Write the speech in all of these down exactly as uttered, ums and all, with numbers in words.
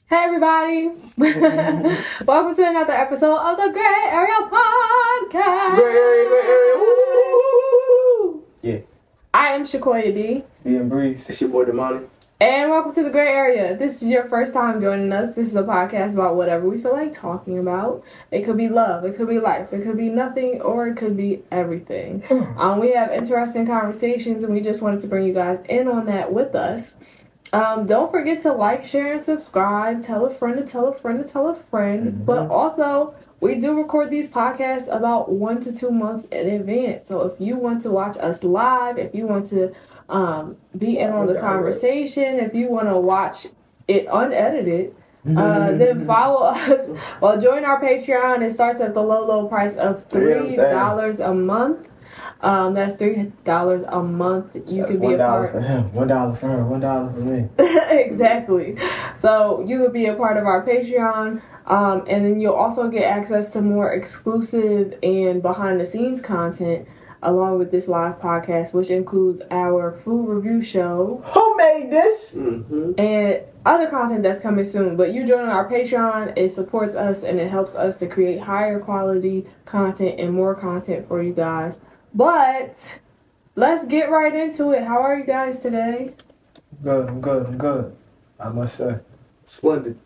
Hey everybody! Welcome to another episode of the Gray Area Podcast. Gray Area, Gray Area, woo! Yeah. I am Shakoya D. Ian Breeze. It's your boy Damani. And welcome to the Gray Area. If this is your first time joining us, this is a podcast about whatever we feel like talking about. It could be love, it could be life, it could be nothing, or it could be everything. um, we have interesting conversations, and we just wanted to bring you guys in on that with us. Um, don't forget to like, share, and subscribe. Tell a friend to tell a friend to tell a friend. Mm-hmm. But also, we do record these podcasts about one to two months in advance. So if you want to watch us live, if you want to um, be in on the conversation, if you want to watch it unedited, uh, then follow us. Well, join our Patreon. It starts at the low, low price of three dollars a month. Um, that's three dollars a month. You That's can be one a dollar part. for him, one dollar for her, one dollar for me. Exactly. So you will be a part of our Patreon, um, and then you'll also get access to more exclusive and behind the scenes content along with this live podcast, which includes our food review show. Who made this? Mm-hmm. And other content that's coming soon. But you joining our Patreon, it supports us and it helps us to create higher quality content and more content for you guys. But let's get right into it. How are you guys today? Good, I'm good, I'm good. I must say. Splendid.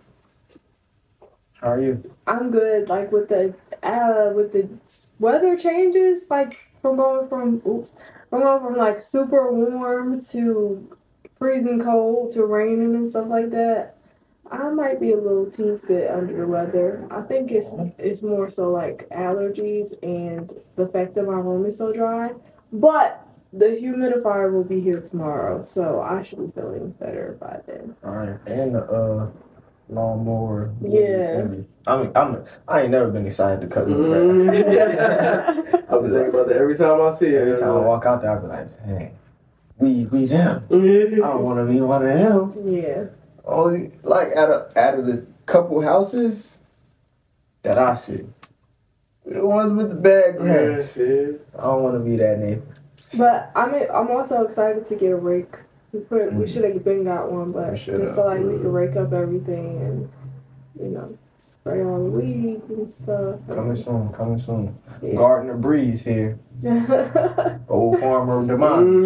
How are you? I'm good. Like with the uh with the weather changes, like from going from oops, from going from like super warm to freezing cold to raining and stuff like that. I might be a little teensy bit under the weather. I think it's it's more so like allergies and the fact that my room is so dry. But the humidifier will be here tomorrow, so I should be feeling better by then. Alright. And the uh lawnmower. Yeah. I mean I'm I ain't never been excited to cut the grass. Mm-hmm. I've been thinking about that every time I see it. Every time I walk out there I be like, hey, we we them. I don't wanna be one of them. Yeah. Only like out of out of the couple houses that I see. We the ones with the bad grass. Yeah, I don't wanna be that neighbor. But I'm I'm also excited to get a rake. We put we Mhm. should have been got one, but We just should've. so like we can rake up everything and you know spray all the weeds and stuff. Coming soon, coming soon. Yeah. Gardner Breeze here. Old farmer Demond.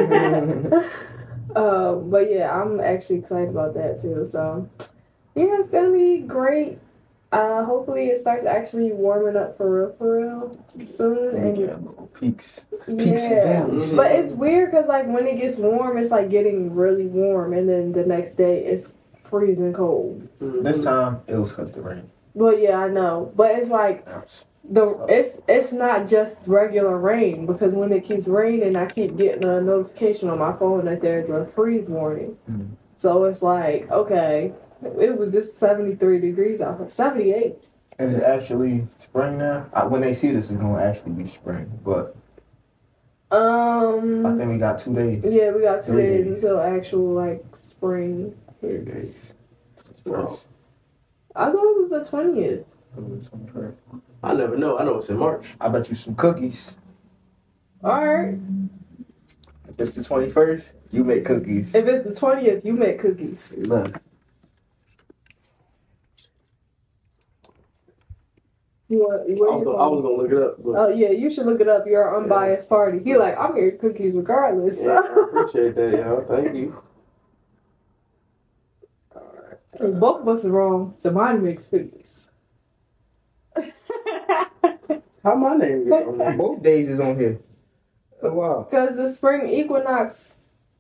Mm-hmm. um, but yeah, I'm actually excited about that too. So yeah, it's gonna be great. Uh, hopefully it starts actually warming up for real, for real soon. And Yeah, little peaks. Peaks and yeah. valleys. But it's weird because like when it gets warm, it's like getting really warm, and then the next day it's freezing cold. This time it was because the rain. Well, yeah, I know, but it's like the it's it's not just regular rain because when it keeps raining, I keep getting a notification on my phone that there's a freeze warning. Mm. So it's like okay, it was just seventy-three degrees out, seventy-eight. Is it actually spring now? I, when they see this, it's gonna actually be spring. But Um. I think we got two days. Yeah, we got two Three days, days. until actual like spring Three hits. days. First. I thought it was the twentieth. I never know. I know it's in March. I bet you some cookies. All right. If it's the twenty-first, you make cookies. If it's the twentieth, you make cookies. Look. You want, I where was, you gonna, I was going? gonna look it up. But Oh yeah, you should look it up. You're an unbiased party. He like I'm getting cookies regardless. yeah, I appreciate that, y'all. Thank you. Both of us are wrong. The mind makes cookies. How my name get on there? Both days is on here. Oh wow. Cause the spring equinox.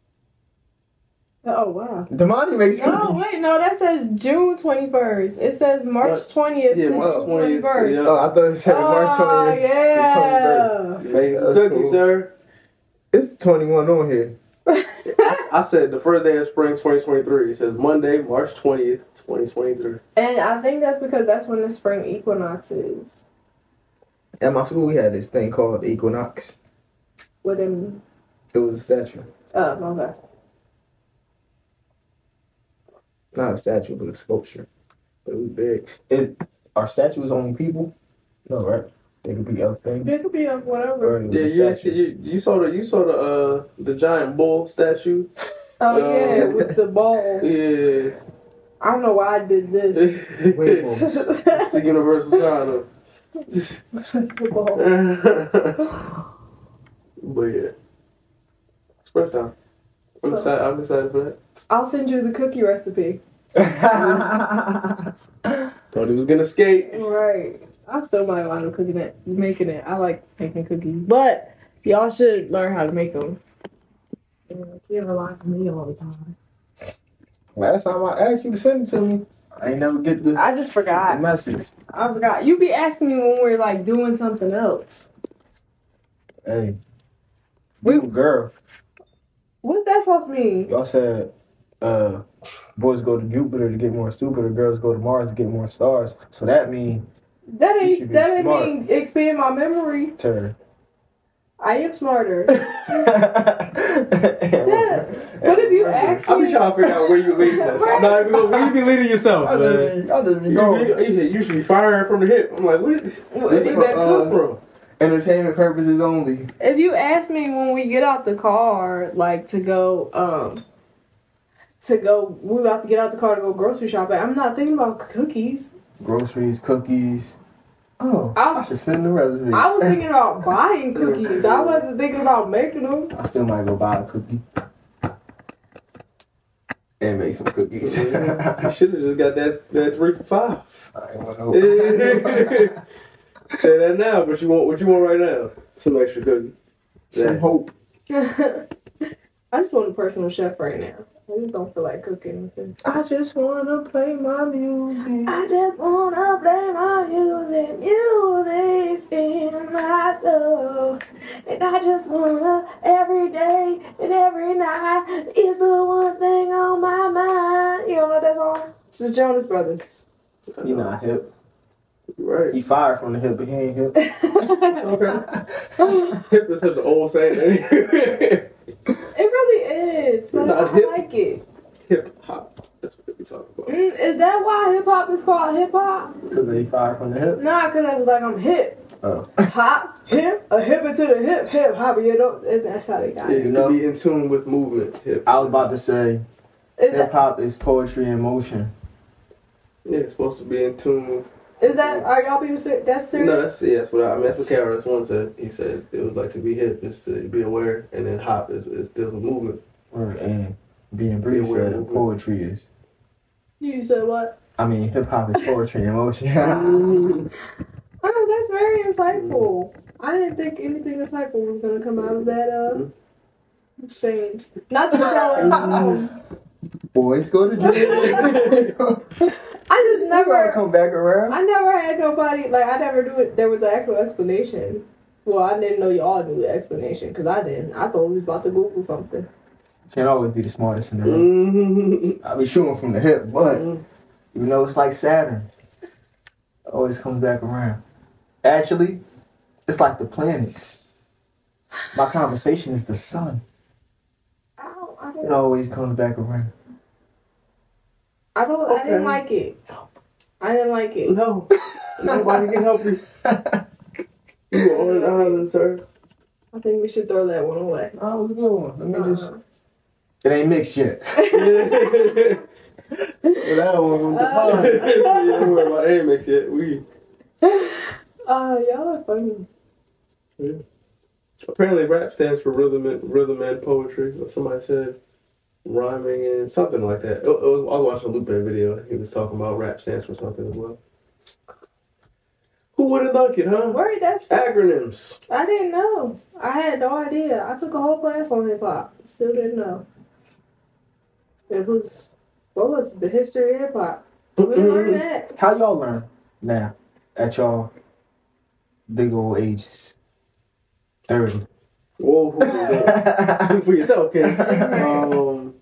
Oh wow. Damani makes No, cookies. wait, no, that says June twenty-first. It says March twentieth Yeah, to March June twentieth. twenty-first. Yeah. Oh, I thought it said March Oh, twentieth. yeah. Make some That's cookies, cool. sir. It's twenty-one on here. I, I said the first day of spring, twenty twenty-three. It says Monday, March twentieth, twenty twenty-three. And I think that's because that's when the spring equinox is. At my school, we had this thing called Equinox. What do you mean? It was a statue. Oh, okay. Not a statue, but a sculpture. But it was big. Is, are statues only people? No, right? They could be other things. It could be of whatever. Or it was Yeah, a you, statue. actually, you you saw the you saw the uh the giant bull statue. Oh Um, yeah, with the ball. Yeah, I don't know why I did this. Waveforms. It's the universal sign of. But yeah, express time. I'm So- excited. I'm excited for that. I'll send you the cookie recipe. Thought he was gonna skate. Right. I still might wind up cooking it, making it. I like making cookies, but y'all should learn how to make them. You rely on me all the time. Last time I asked you to send it to me, I ain't never get the, I just the forgot. message. I forgot. You be asking me when we're like doing something else. Hey, We- you a girl. What's that supposed to mean? Y'all said uh, boys go to Jupiter to get more stupid, or girls go to Mars to get more stars. So that means That You should ain't be that ain't smart. mean expand my memory. turn. I am smarter. yeah. What if you ask I be me? trying to figure out where you leading us. I'm not even gonna, where you be leading yourself, I man. just be, I just be You, going. be, you, you should be firing from the hip. I'm like, where, where did that Uh, come from? Entertainment purposes only. If you ask me when we get out the car, like to go, um, to go, we about to get out the car to go grocery shopping. I'm not thinking about cookies. Groceries, cookies. Oh, I'll- I should send the recipe. I was thinking about buying cookies. I wasn't thinking about making them. I still might go buy a cookie. And make some cookies. You should have just got that, that three for five. I ain't want no. Say that now, but you want what you want right now? Some extra cookie. Some hope. I just want a personal chef right now. I just don't feel like cooking. I just wanna play my music. I just wanna play my music, music's in my soul. And I just wanna, every day and every night, is the one thing on my mind. You don't know that song? It's the Jonas Brothers. He not hip. Right. He fired from the hip, but he ain't hip. Okay. Hip is such an old saying. It really is, but Not I hip. like it. Hip hop. That's what we talking about. Mm, is that why hip hop is called hip hop? Because he fired from the hip. Nah, because I was like, I'm hip. Oh. Hop, hip, a hip into the hip, hip, hop. You know, and that's how they got it. It's You know- to be in tune with movement. Hip. I was about to say, Is hip that, hop is poetry in motion. Yeah, it's supposed to be in tune with. is that, are y'all being serious? That's serious? No, that's yeah, that's what I, I mean. That's what K R S One said. He said it was like to be hip is to be aware, and then hop is, is deal with movement. Word. And being brief Be aware of said movement. poetry is. You said what? I mean, hip hop is poetry in motion. Oh, that's very insightful. I didn't think anything insightful was going to come out of that uh, exchange. Not to sound like, um, Boys go to jail. I just Never never, come back around. I never had nobody, like, I never knew it. There was an actual explanation. Well, I didn't know y'all knew the explanation, because I didn't. I thought we was about to Google something. Can't always be the smartest in the room. Mm-hmm. I be shooting from the hip, but you know it's like Saturn. It always comes back around. Actually, it's like the planets. My conversation is the sun. I don't, I It don't, always comes back around. I don't, I didn't Okay. like it. I didn't like it. No, nobody can help you. You are on an island, sir. I think we should throw that one away. Oh, it was a good one. Let me just. Uh, It ain't mixed yet. Well, that one was Uh, the Yeah, we're about Amex yet. We uh, y'all are funny. apparently rap stands for rhythm and rhythm and poetry. What somebody said, rhyming and something like that. It- it was- I was watching a Lupe video. He was talking about rap stands for something as well. Who would have thunk it, huh? Word, that's. Acronyms. I didn't know. I had no idea. I took a whole class on hip hop. Still didn't know. It was, what was it? The history of hip hop. We learned that. How y'all learn now at y'all big old ages? thirty. Whoa, who was that? Speak for yourself, kid. Um,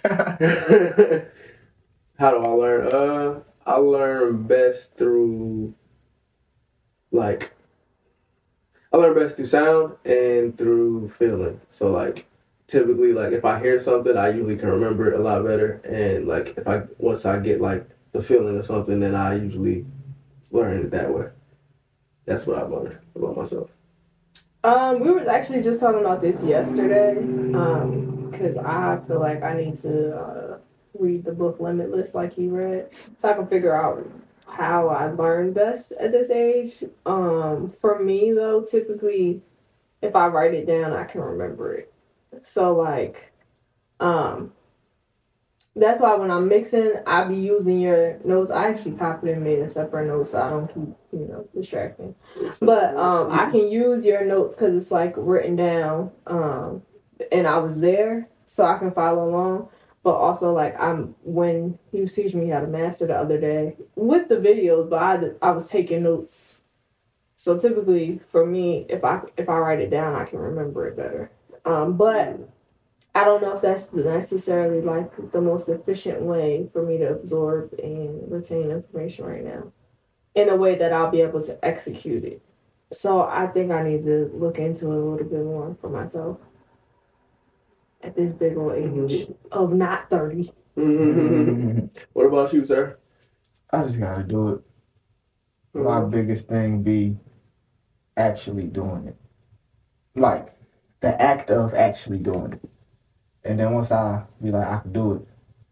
how do I learn? Uh, I learn best through, like, I learn best through sound and through feeling. So, like, typically, like, if I hear something, I usually can remember it a lot better. And, like, if I, once I get, like, the feeling of something, then I usually learn it that way. That's what I've learned about myself. Um, we were actually just talking about this yesterday. Um, cause I feel like I need to uh, read the book Limitless like he read, so I can figure out how I learn best at this age. Um, for me though, typically, if I write it down, I can remember it. So like, um, that's why when I'm mixing, I be using your notes. I actually copied and made a separate note so I don't keep, you know, distracting. But um, I can use your notes because it's like written down, um, and I was there, so I can follow along. But also, like, I'm when he was teaching me how to master the other day with the videos, but I, I was taking notes. So typically, for me, if I if I write it down, I can remember it better. Um, but I don't know if that's necessarily like the most efficient way for me to absorb and retain information right now, in a way that I'll be able to execute it. So I think I need to look into it a little bit more for myself at this big old age mm-hmm. of not thirty. Mm-hmm. What about you, sir? I just gotta do it. Mm-hmm. My biggest thing be actually doing it. Like, the act of actually doing it. And then once I be like, I can do it,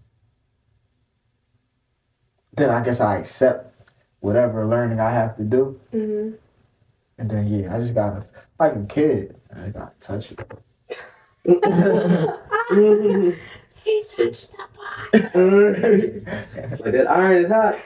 then I guess I accept whatever learning I have to do. Mm-hmm. And then, yeah, I just gotta, like a kid, I gotta touch it. He touched the box. It's like that iron is hot.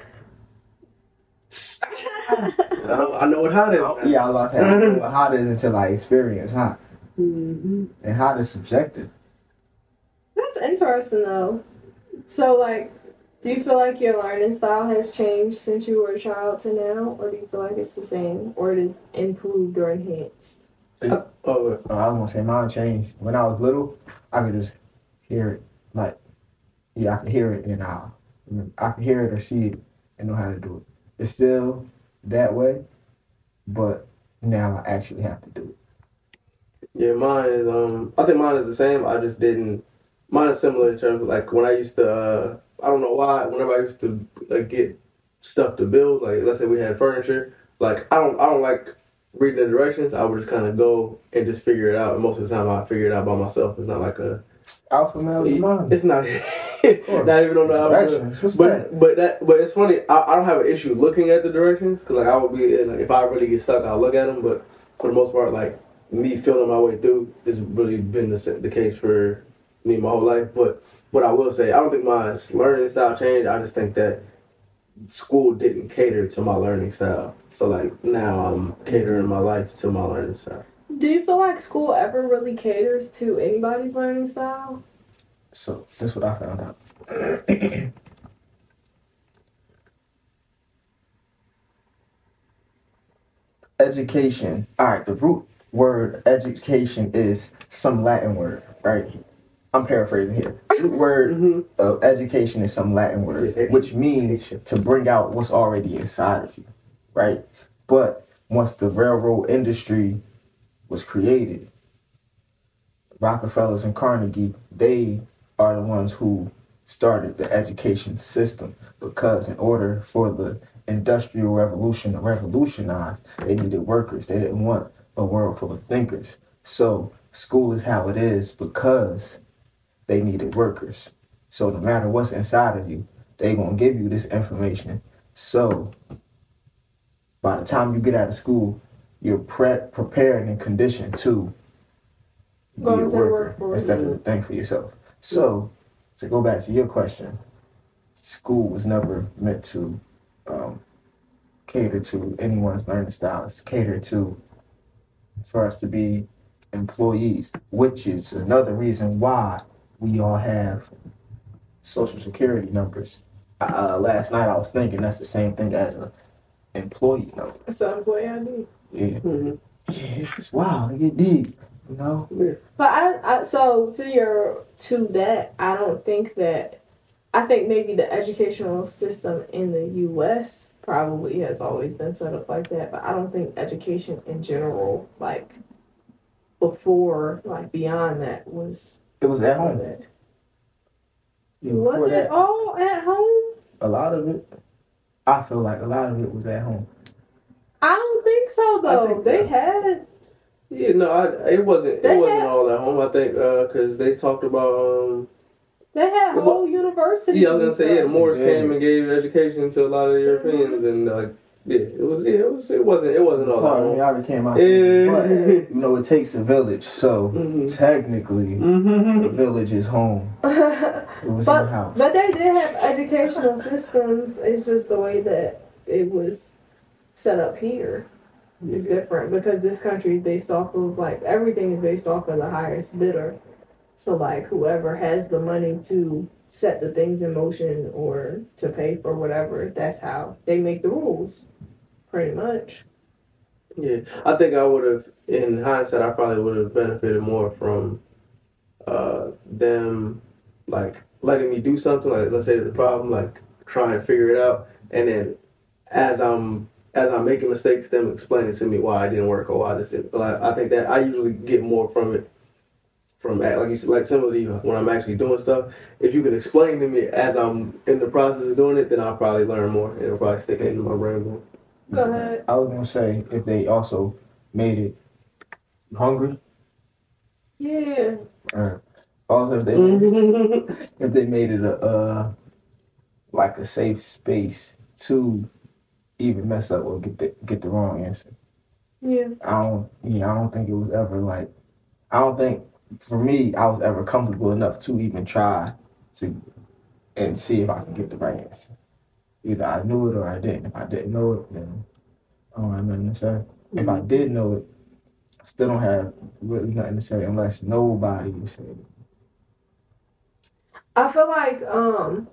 I, know, I know what hot is. Yeah, I was about to say, I don't know what hot is until I experience hot. Mm-hmm. And hot is subjective. That's interesting, though. So, like, do you feel like your learning style has changed since you were a child to now? Or do you feel like it's the same? Or it is improved or enhanced? Uh, oh, oh, I was going to say mine changed. When I was little, I could just hear it. Like, yeah, I could hear it and I, I could hear it or see it and know how to do it. It's still that way, but now I actually have to do it. Yeah, mine is, um, I think mine is the same. I just didn't, mine is similar in terms of like when I used to, uh, I don't know why, whenever I used to like, get stuff to build, like let's say we had furniture, like I don't, I don't like reading the directions. I would just kind of go and just figure it out. And most of the time I figure it out by myself. It's not like a, alpha male mind. It's not, not even on the directions. What's but, that? But that, but it's funny. I, I don't have an issue looking at the directions because like I would be like if I really get stuck, I'll look at them. But for the most part, like me feeling my way through has really been the the case for me my whole life. But what I will say, I don't think my learning style changed. I just think that school didn't cater to my learning style. So like now I'm catering my life to my learning style. Do you feel like school ever really caters to anybody's learning style? So, that's what I found out. Education. All right, the root word education is some Latin word, right? I'm paraphrasing here. The root word mm-hmm. of education is some Latin word, which means to bring out what's already inside of you, right? But once the railroad industry was created, Rockefellers and Carnegie, they are the ones who started the education system because in order for the industrial revolution to revolutionize, they needed workers. They didn't want a world full of thinkers. So school is how it is because they needed workers. So no matter what's inside of you, they're going to give you this information. So by the time you get out of school, you're pre- prepared and conditioned to be a worker instead of to think for yourself. So, to go back to your question, school was never meant to um, cater to anyone's learning style. It's catered to for us to be employees, which is another reason why we all have social security numbers. Uh, last night I was thinking that's the same thing as an employee number. It's an employee I D. Yeah. Mm-hmm. Yeah, it's wild. It get deep. You know? But I, I, so to your, to that, I don't think that, I think maybe the educational system in the U S probably has always been set up like that, but I don't think education in general, like, before, like, beyond that was. It was at home. That. Yeah, was it that, all at home? A lot of it. I feel like a lot of it was at home. I don't think so, though. Think they that. had... Yeah, no, I, it wasn't. They it wasn't had, all at home. I think because uh, they talked about um, They had Well, whole universities. Yeah, I was gonna say yeah. The Moors Yeah. came and gave education to a lot of the Europeans, and like yeah, it was yeah, it was it wasn't it wasn't all that. Pardon me, long. I became my Yeah. but you know it takes a village, so Mhm. technically the Mm-hmm. village is home. It was But in the house. but they did have educational systems. It's just the way that it was set up here is different because this country is based off of like everything is based off of the highest bidder. So like whoever has the money to set the things in motion or to pay for whatever, that's how they make the rules. Pretty much. Yeah, I think I would have, in hindsight, I probably would have benefited more from uh, them, like, letting me do something, like, let's say there's a problem, like, try and figure it out, and then as I'm as I'm making mistakes, them explaining to me why it didn't work or why this didn't. Like, I think that I usually get more from it, from, like you said, like, similarly, when I'm actually doing stuff, if you can explain to me as I'm in the process of doing it, then I'll probably learn more. It'll probably stick into my brain more. Go ahead. I was gonna say if they also made it hungry, Yeah. or also if they made, if they made it a uh, like a safe space to even mess up or get the get the wrong answer. Yeah. I don't. Yeah, I don't think it was ever like. I don't think for me I was ever comfortable enough to even try to and see if I could get the right answer. Either I knew it or I didn't. If I didn't know it, then I don't have nothing to say. Mm-hmm. If I did know it, I still don't have really nothing to say unless nobody is saying it. I feel like um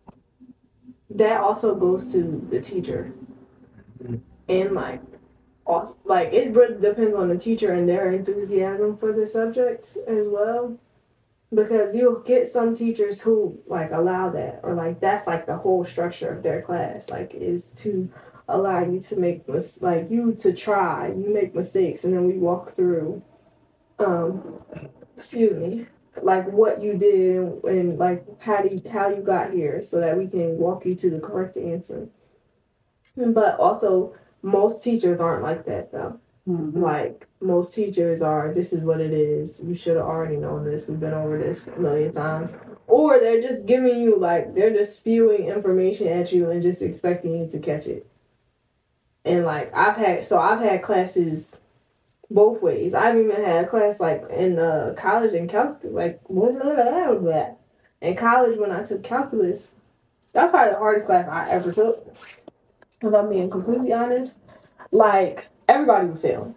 that also goes to the teacher. Mm-hmm. And like also, like it really depends on the teacher and their enthusiasm for the subject as well. Because you'll get some teachers who like allow that, or like that's like the whole structure of their class, like is to allow you to make mis- like you to try, you make mistakes, and then we walk through, um, excuse me, like what you did and, and like how do you, how you got here, so that we can walk you to the correct answer. But also, most teachers aren't like that though. Mm-hmm. Like most teachers are, this is what it is. You should have already known this. We've been over this a million times. Or they're just giving you like they're just spewing information at you and just expecting you to catch it. And like I've had, so I've had classes both ways. I've even had a class like in uh, college and calculus. Like blah, blah, blah, blah. In college when I took calculus, that's probably the hardest class I ever took. If I'm being completely honest, like. Everybody was failing.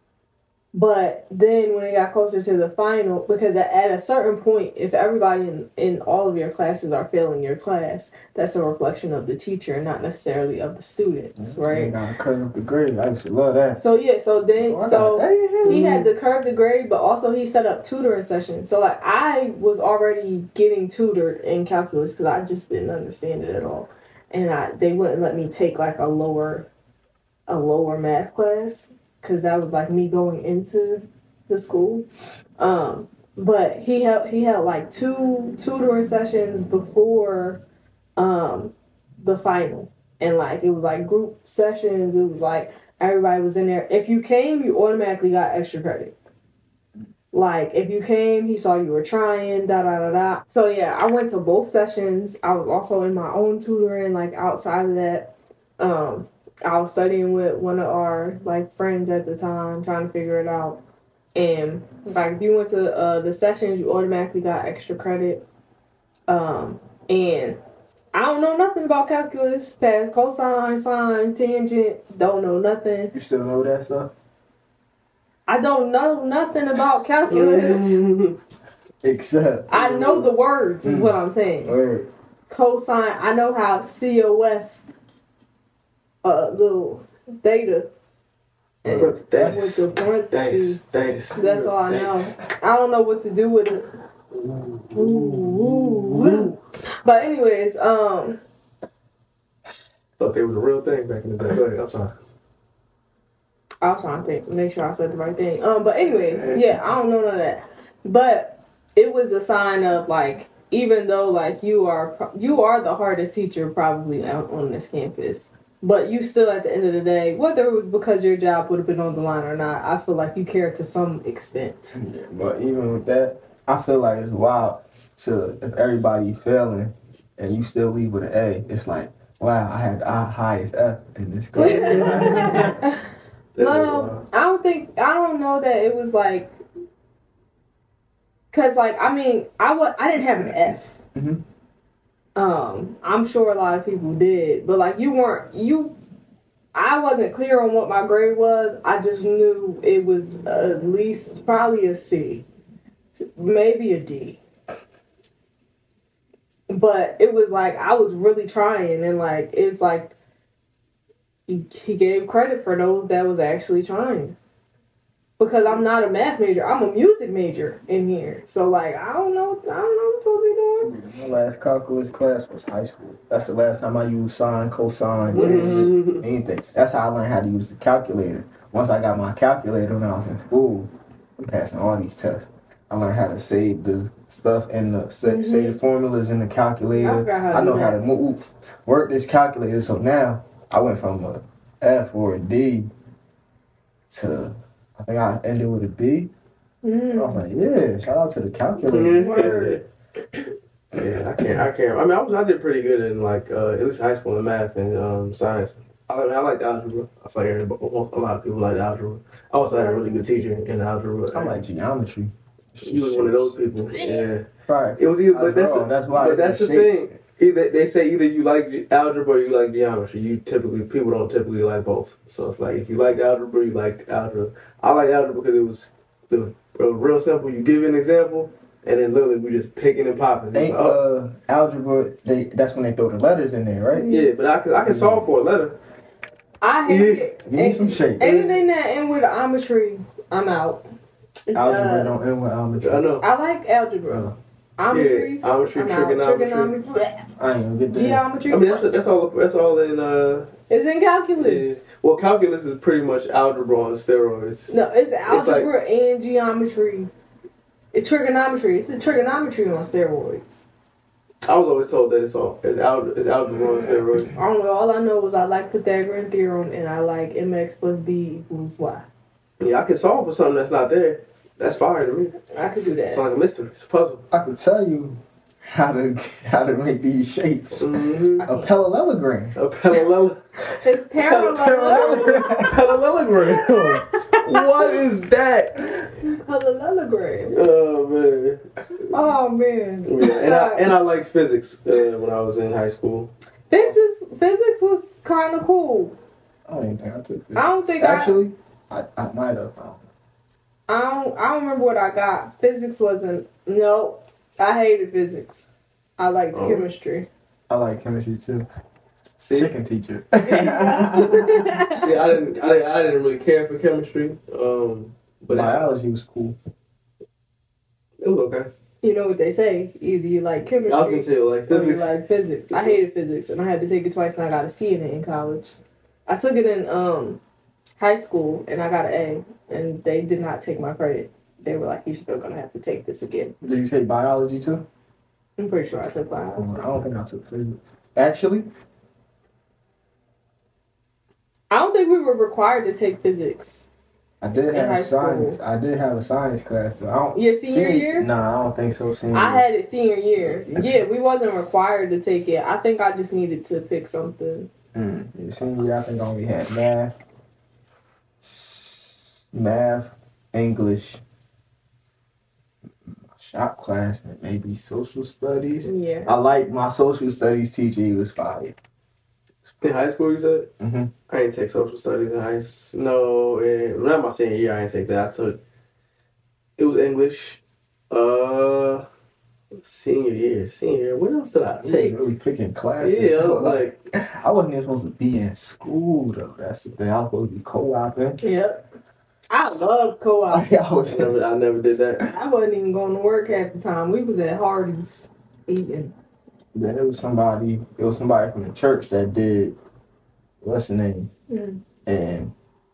But then when it got closer to the final, because at, at a certain point, if everybody in, in all of your classes are failing your class, that's a reflection of the teacher and not necessarily of the students, right? You gotta curve the grade. I used to love that. So yeah, so then, oh, so he had to curve the grade, but also he set up tutoring sessions. So like I was already getting tutored in calculus because I just didn't understand it at all. And I they wouldn't let me take like a lower a lower math class because that was like me going into the school. Um, but he held he held like two tutoring sessions before um, the final, and like it was like group sessions. It was like everybody was in there. If you came, you automatically got extra credit. Like if you came, he saw you were trying. Da da da da. So yeah, I went to both sessions. I was also in my own tutoring, like outside of that. Um, I was studying with one of our like friends at the time, trying to figure it out. And like if you went to uh, the sessions, you automatically got extra credit. Um, and I don't know nothing about calculus, past cosine, sine, tangent. Don't know nothing. You still know that stuff? I don't know nothing about calculus. Except I know the words is what I'm saying. Word. Cosine, I know how C O S. Uh, little theta. And with the parentheses. That's, that's all I know. I don't know what to do with it. Ooh, ooh, ooh. But anyways, um. Thought they were the real thing back in the day. Go ahead, I'm sorry. I was trying to think, make sure I said the right thing. Um, but anyways, yeah, I don't know none of that. But it was a sign of like, even though like you are you are the hardest teacher probably out on this campus. But you still, at the end of the day, whether it was because your job would have been on the line or not, I feel like you cared to some extent. Yeah, but even with that, I feel like it's wild to if everybody failing and you still leave with an A, it's like, wow, I had the highest F in this class. No, I don't think, I don't know that it was like, cause like, I mean, I was, I didn't have an F. Mhm. Um, I'm sure a lot of people did, but like you weren't, you, I wasn't clear on what my grade was. I just knew it was at least probably a C, maybe a D. But it was like, I was really trying, and like, it's like, he, he gave credit for those that was actually trying. Because I'm not a math major, I'm a music major in here. So like, I don't know, I don't know what I'm supposed to be doing. My last calculus class was high school. That's the last time I used sine, cosine, tangent, anything. That's how I learned how to use the calculator. Once I got my calculator when I was in school, I'm passing all these tests. I learned how to save the stuff in the mm-hmm. save the formulas in the calculator. I, I know how to move, work this calculator. So now I went from a F or a D to I think I ended with a B. Mm. I was like, yeah, shout out to the calculator. Yeah, I can't. I can't. I mean, I was. I did pretty good in like uh, at least high school in math and um, science. I mean, I liked algebra. I feel like a lot of people like algebra. I also had a really good teacher in algebra. I like geometry. You was one of those people. Yeah. Right. It was either, but that's, wrong. That's why. But that's the shapes. thing. Either they say either you like ge- algebra or you like geometry. You typically people don't typically like both. So it's like if you like algebra, you like algebra. I like algebra because it was the uh, real simple. You give an example, and then literally we just picking and popping. Ain't like, oh. uh, algebra? They that's when they throw the letters in there, right? Yeah, but I can I can solve for a letter. I hate Yeah. it. Give me some shapes. Anything that end with geometry, I'm out. Algebra Uh, don't end with geometry. I know. I like algebra. Geometries, Yeah, geometry, I'm trigonometry. out. Trigonometry. I ain't gonna get that. Geometry. I mean that's that's all that's all in. Uh, It's in calculus. yeah. Well, calculus is pretty much algebra on steroids. No, it's algebra like, and geometry. It's trigonometry. It's a trigonometry on steroids. I was always told that it's all it's, al- it's algebra on steroids. I don't know. All I know is I like Pythagorean theorem and I like mx plus b equals y. Yeah, I can solve for something that's not there. That's fire to me. I could do that. It's like a mystery. It's a puzzle. I could tell you how to how to make these shapes. Mm-hmm. A parallelogram. A parallel. It's parallel. Parallelogram. What is that? Parallelogram. Oh man. Oh man. Yeah, and I and I liked physics uh, when I was in high school. Physics, physics was kind of cool. I don't even think I took physics. I don't think Actually, I, I, I might have. I don't. I don't remember what I got. Physics wasn't. No, I hated physics. I liked Oh. chemistry. I like chemistry too. See, Chicken teacher. see, I didn't, I didn't, I didn't really care for chemistry. Um, but it's, Biology was cool. it was okay. You know what they say? Either you like chemistry I was gonna say like or you physics. like physics. I hated physics, and I had to take it twice, and I got a C in it in college. I took it in um high school, and I got an A, and they did not take my credit. They were like, "You're still gonna have to take this again." Did you take biology too? I'm pretty sure I took biology. I don't think I took physics. Actually, I don't think we were required to take physics. I did In high have science. school. I did have a science class though. I don't, Your senior year? Nah, I don't think so. Senior. I had it senior year. Yeah, we wasn't required to take it. I think I just needed to pick something. Mm. Your senior year, I think I only had math, s- math, English, shop class, and maybe social studies. Yeah. I liked my social studies teacher. He was fire. In high school, you said? Mm-hmm. I didn't take social studies in high s- No, in, not my senior year, I didn't take that. I took, it was English. Uh, senior year, senior year. What else did I I was take? really picking classes. Yeah, I too. was like, I wasn't even supposed to be in school though. That's the thing. I was supposed to be co-oping. Yep. I loved co-op. I was I never, I never did that. I wasn't even going to work half the time. We was at Hardee's eating. Then it was somebody. It was somebody from the church that did. What's the name? Mm. And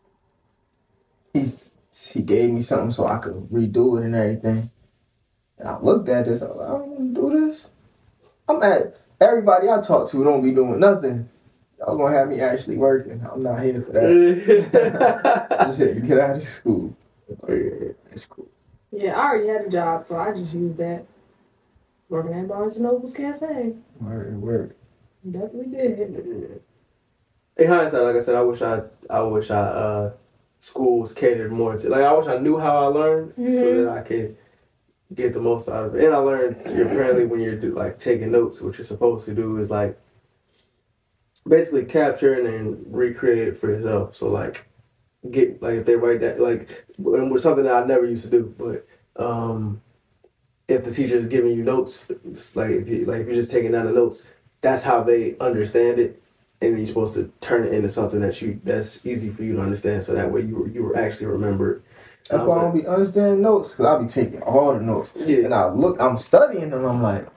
he's he gave me something so I could redo it and everything. And I looked at this. I was like, I don't want to do this. I'm at everybody I talk to don't be doing nothing. Y'all gonna have me actually working. I'm not here for that. Just here to get out of school. It's cool. Yeah, I already had a job, so I just used that. Working at Barnes and Noble's Cafe. Word, word. Definitely did. In hindsight, like I said, I wish I, I wish I, uh, schools catered more to, like, I wish I knew how I learned so Mhm. that I could get the most out of it. And I learned apparently when you're do, like taking notes, what you're supposed to do is like basically capture and then recreate it for yourself. So like get like if they write that like and was something that I never used to do, but um if the teacher is giving you notes, it's like if you like if you're just taking down the notes, that's how they understand it, and then you're supposed to turn it into something that you that's easy for you to understand. So that way you you actually remember. That's why I don't be understanding notes, because I'll be taking all the notes. Yeah. And I look, I'm studying them, I'm like,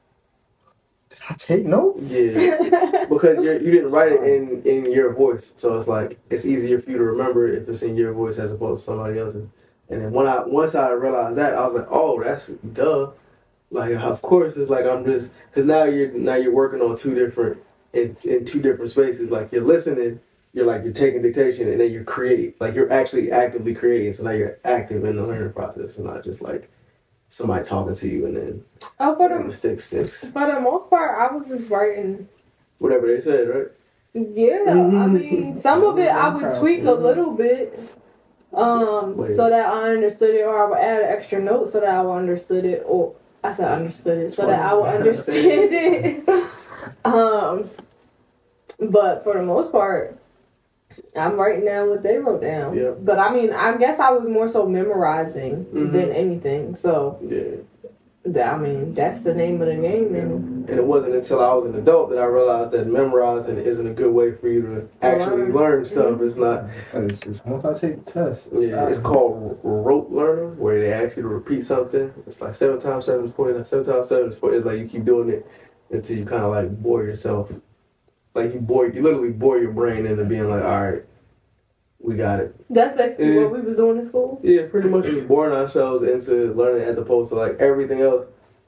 did I take notes? Yeah, because you're, you didn't write it in, in your voice, so it's like it's easier for you to remember if it's in your voice as opposed to somebody else's. And then when I once I realized that, I was like, oh, that's duh. Like of course it's like I'm just because now you're now you're working on two different in, in two different spaces. Like you're listening, you're like you're taking dictation, and then you're create like you're actually actively creating. So now you're active in the learning process, and not just like somebody talking to you and then Oh, for the sticks sticks for the most part, I was just writing. whatever they said, right? Yeah, I mean, some of it I would tweak a little bit, um, Wait. so that I understood it, or I would add an extra note so that I would understood it, or I said understood it, so that I would understand it. um, but for the most part, I'm writing down what they wrote down. Yeah. But I mean, I guess I was more so memorizing Mhm. than anything. So Yeah. that, I mean, that's the name of the game. And And it wasn't until I was an adult that I realized that memorizing isn't a good way for you to actually learn. learn stuff. It's not. It's just once I take the test. Yeah, it's called rote learning, where they ask you to repeat something. It's like seven times seven is forty. Seven times seven is forty. It's like you keep doing it until you kind of like bore yourself. Like you bore, you literally bore your brain into being like, all right, we got it. that's basically Yeah. what we was doing in school. Yeah, pretty much just boring ourselves into learning as opposed to like everything else.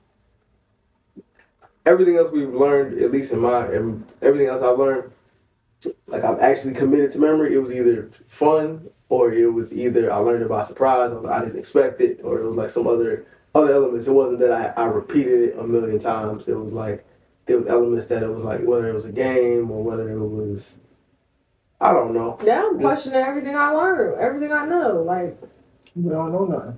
Everything else we've learned, at least in my, and everything else I've learned, like I've actually committed to memory. It was either fun or it was either I learned it by surprise or I didn't expect it or it was like some other other elements. It wasn't that I, I repeated it a million times. It was like there was elements that it was like whether it was a game or whether it was I don't know. Yeah, I'm questioning everything I learned, everything I know. Like, We don't know nothing.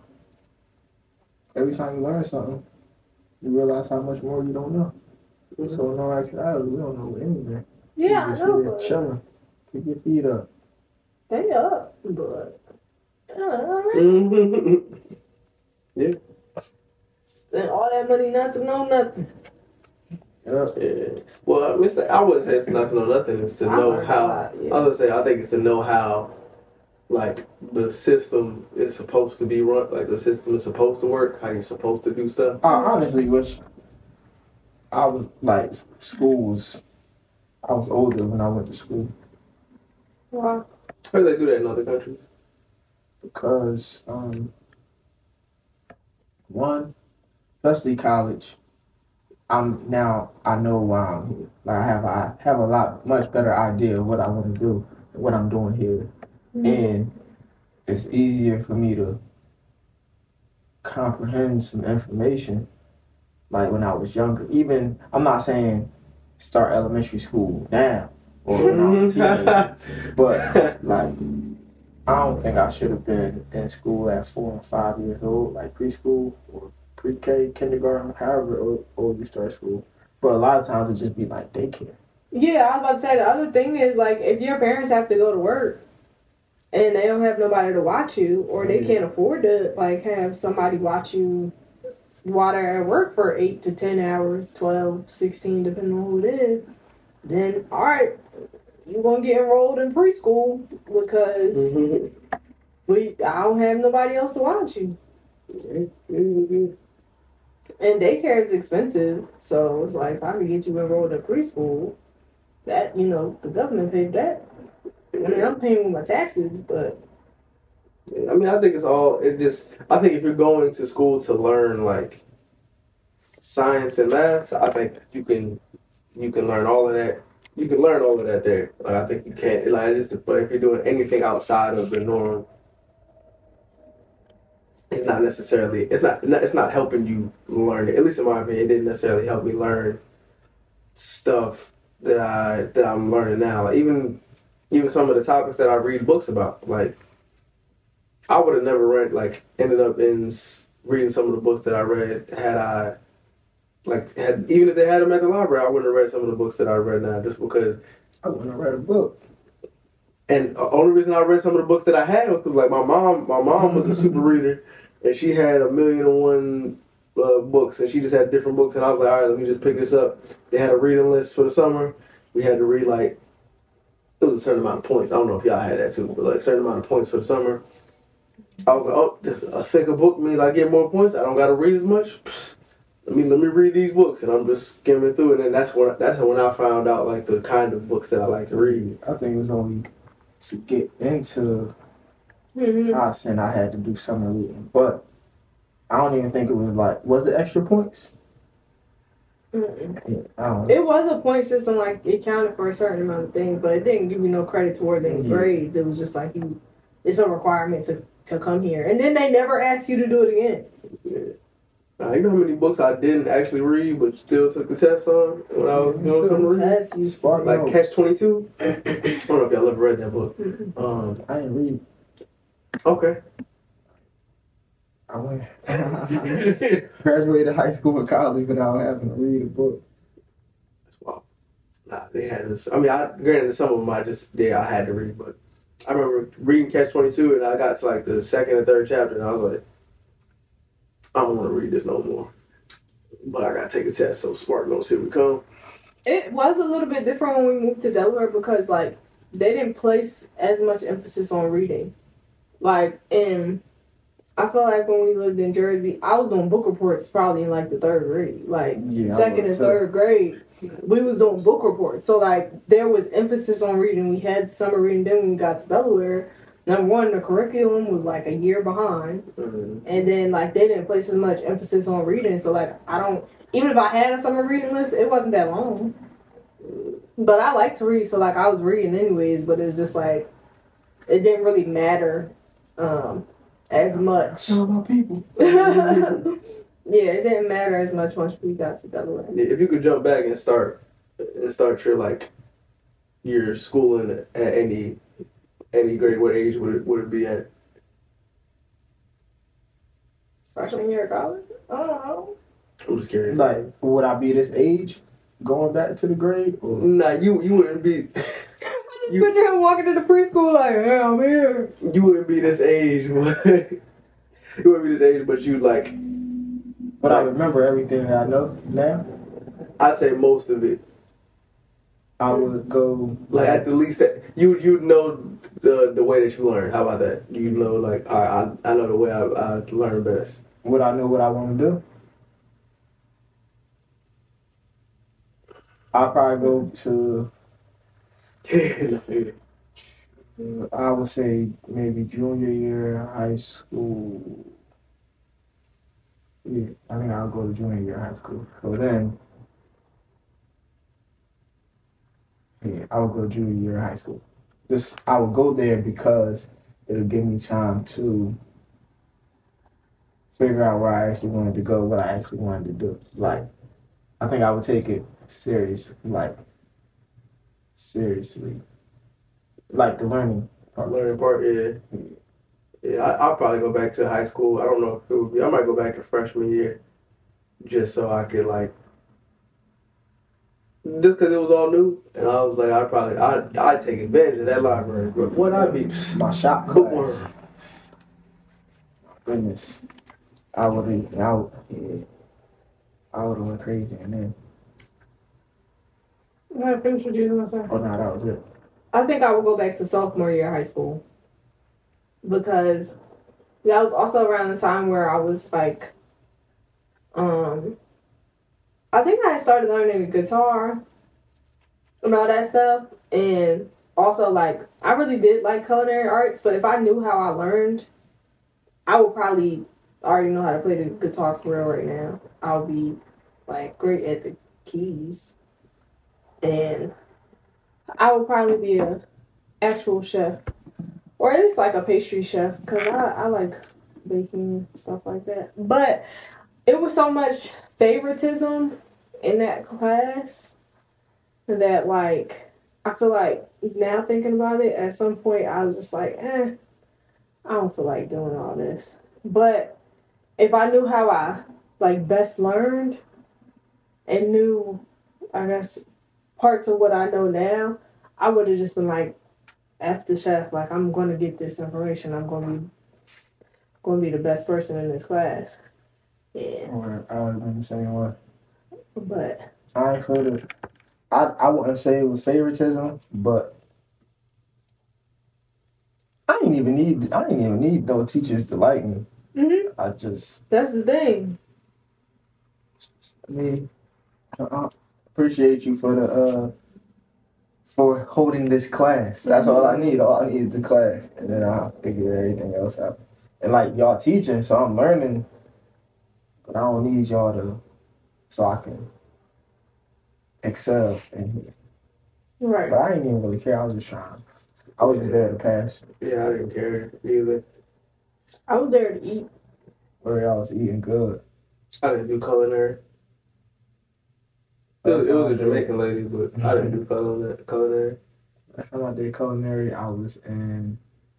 Every time you learn something, you realize how much more you don't know. So in all actuality, we don't know anything. yeah, I You just know, here but chilling. Keep your feet up. they up, but I don't know. Yeah. Spend all that money not to know nothing. Yeah. Yeah. Well, Mister I wouldn't say it's not to know nothing. It's to I know learned a how. lot, yeah. I would say I think it's to know how, like the system is supposed to be run. Like the system is supposed to work. How you're supposed to do stuff. I honestly wish I was like schools. I was older when I went to school Wow. How do they do that in other countries? because um, one, especially college. I'm now I know why I'm here. Like I have I have a lot much better idea of what I want to do, what I'm doing here, and it's easier for me to comprehend some information. Like when I was younger, even I'm not saying start elementary school now or when I was a teenager, but like I don't think I should have been in school at four and five years old, like preschool or pre-K, kindergarten, however old, old you start school. But a lot of times it just be like daycare. Yeah, I was about to say the other thing is like if your parents have to go to work and they don't have nobody to watch you or they can't afford to like have somebody watch you while they're at work for eight to ten hours, twelve, sixteen, depending on who it is, then all right, you're gonna get enrolled in preschool because Mm-hmm. we I don't have nobody else to watch you. Mm-hmm. And daycare is expensive, so it's like if I could get you enrolled in preschool, that you know the government paid that. I mean, I'm paying with my taxes, but I mean, I think it's all. It just. I think if you're going to school to learn like science and math, I think you can you can learn all of that. You can learn all of that there. Like, I think you can't. Like, just but if you're doing anything outside of the norm, it's not necessarily it's not it's not helping you learn it. At least in my opinion, it didn't necessarily help me learn stuff that I that I'm learning now. Like even even some of the topics that I read books about. Like I would have never read like ended up in s- reading some of the books that I read had I like had even if they had them at the library, I wouldn't have read some of the books that I read now just because. I wouldn't have read a book. And the only reason I read some of the books that I had was because like my mom, my mom was a super reader, and she had a million and one uh, books, and she just had different books. And I was like, all right, let me just pick this up. They had a reading list for the summer. We had to read like it was a certain amount of points. I don't know if y'all had that too, but like a certain amount of points for the summer. I was like, oh, this a thicker book means I get more points. I don't got to read as much. Psst, let me let me read these books, and I'm just skimming through. And then that's when that's when I found out like the kind of books that I like to read. I think it was only to get into Mm-hmm. Austin, I had to do summer reading, but I don't even think it was like, was it extra points? Mm-mm. Yeah, I don't know. It was a point system, like it counted for a certain amount of things, but it didn't give you no credit towards any Yeah. grades. It was just like you, it's a requirement to, to come here, and then they never ask you to do it again. Yeah. Uh, you know how many books I didn't actually read but still took the test on when I was doing some reading? Test you. Spark Like Notes. Catch twenty-two? I don't know if y'all ever read that book. Mm-mm. Um, I didn't read. okay. I went graduated high school and college without having to read a book. Wow. Nah, they had this. I mean, I granted some of them I just, yeah, I had to read, but I remember reading Catch twenty-two and I got to like the second or third chapter and I was like, I don't want to read this no more. But I got to take a test, so Spark Notes, here we come. It was a little bit different when we moved to Delaware because like they didn't place as much emphasis on reading. Like in, I feel like when we lived in Jersey, I was doing book reports probably in like the third grade, like Yeah, I second was and too. third grade. We was doing book reports, so like there was emphasis on reading. We had summer reading. Then when we got to Delaware, number one, the curriculum was like a year behind, Mm-hmm. and then like they didn't place as much emphasis on reading. So like I don't, even if I had a summer reading list, it wasn't that long. But I like to read, so like I was reading anyways. But it's just like it didn't really matter um, as much. All about people. Yeah, it didn't matter as much once we got to Delaware. If you could jump back and start and start your like your schooling at any any grade, what age would it would it be at? Freshman year of college? I don't know. I'm just curious. Like, would I be this age going back to the grade? Or? Nah, you you wouldn't be I just You- picture him walking into preschool like, yeah, I'm here. you wouldn't be this age. But you wouldn't be this age, but you like But I remember everything that I know now. I say most of it. I would go Like at the least that you you know the the way that you learn. How about that? You know like all right, I I know the way I, I learn best. Would I know what I want to do? I'll probably go to, uh, I would say maybe junior year high school. Yeah, I think I'll go to junior year high school. So then, yeah, I would go junior year high school. This I would go there because it'll give me time to figure out where I actually wanted to go, what I actually wanted to do. Like, I think I would take it serious, like seriously, like the learning part. Learning part, yeah. Yeah, I, I'll probably go back to high school. I don't know if it would be. I might go back to freshman year, just so I could like, just because it was all new, and I was like, I'd probably, I'd, I'd take advantage of that library. But what I'd be, My shop bookworm. class. Goodness, I would have, I would, yeah, I would have went crazy, and then I'm gonna finish what you were saying. oh no, that was it. I think I would go back to sophomore year of high school because that was also around the time where I was like, um, I think I had started learning the guitar and all that stuff, and also like I really did like culinary arts. But if I knew how I learned, I would probably already know how to play the guitar for real right now. I'll be like great at the keys, and I would probably be a actual chef, or at least like a pastry chef, because I, I like baking and stuff like that. But it was so much favoritism in that class that, like, I feel like now thinking about it, at some point I was just like, eh, I don't feel like doing all this. But if I knew how I, like, best learned and knew, I guess, parts of what I know now, I would have just been like, F the chef, like, I'm going to get this information. I'm going to be going to be the best person in this class. Yeah. Or I would have been the same way. But I ain't feel it. I, I wouldn't say it was favoritism, but I didn't even need I didn't even need no teachers to like me. mm-hmm. I just That's the thing. I mean I appreciate you for the uh for holding this class. That's all I need. All I need is the class, and then I'll figure everything else out. And like y'all teaching, so I'm learning, but I don't need y'all to so I can excel in here. Right. But I didn't even really care. I was just trying. I was just there to pass. Yeah, I didn't care either. I was there to eat. Where I was eating good. I didn't do culinary. It was, it was a Jamaican lady, but I didn't do culinary. culinary. Last time I did culinary, I was in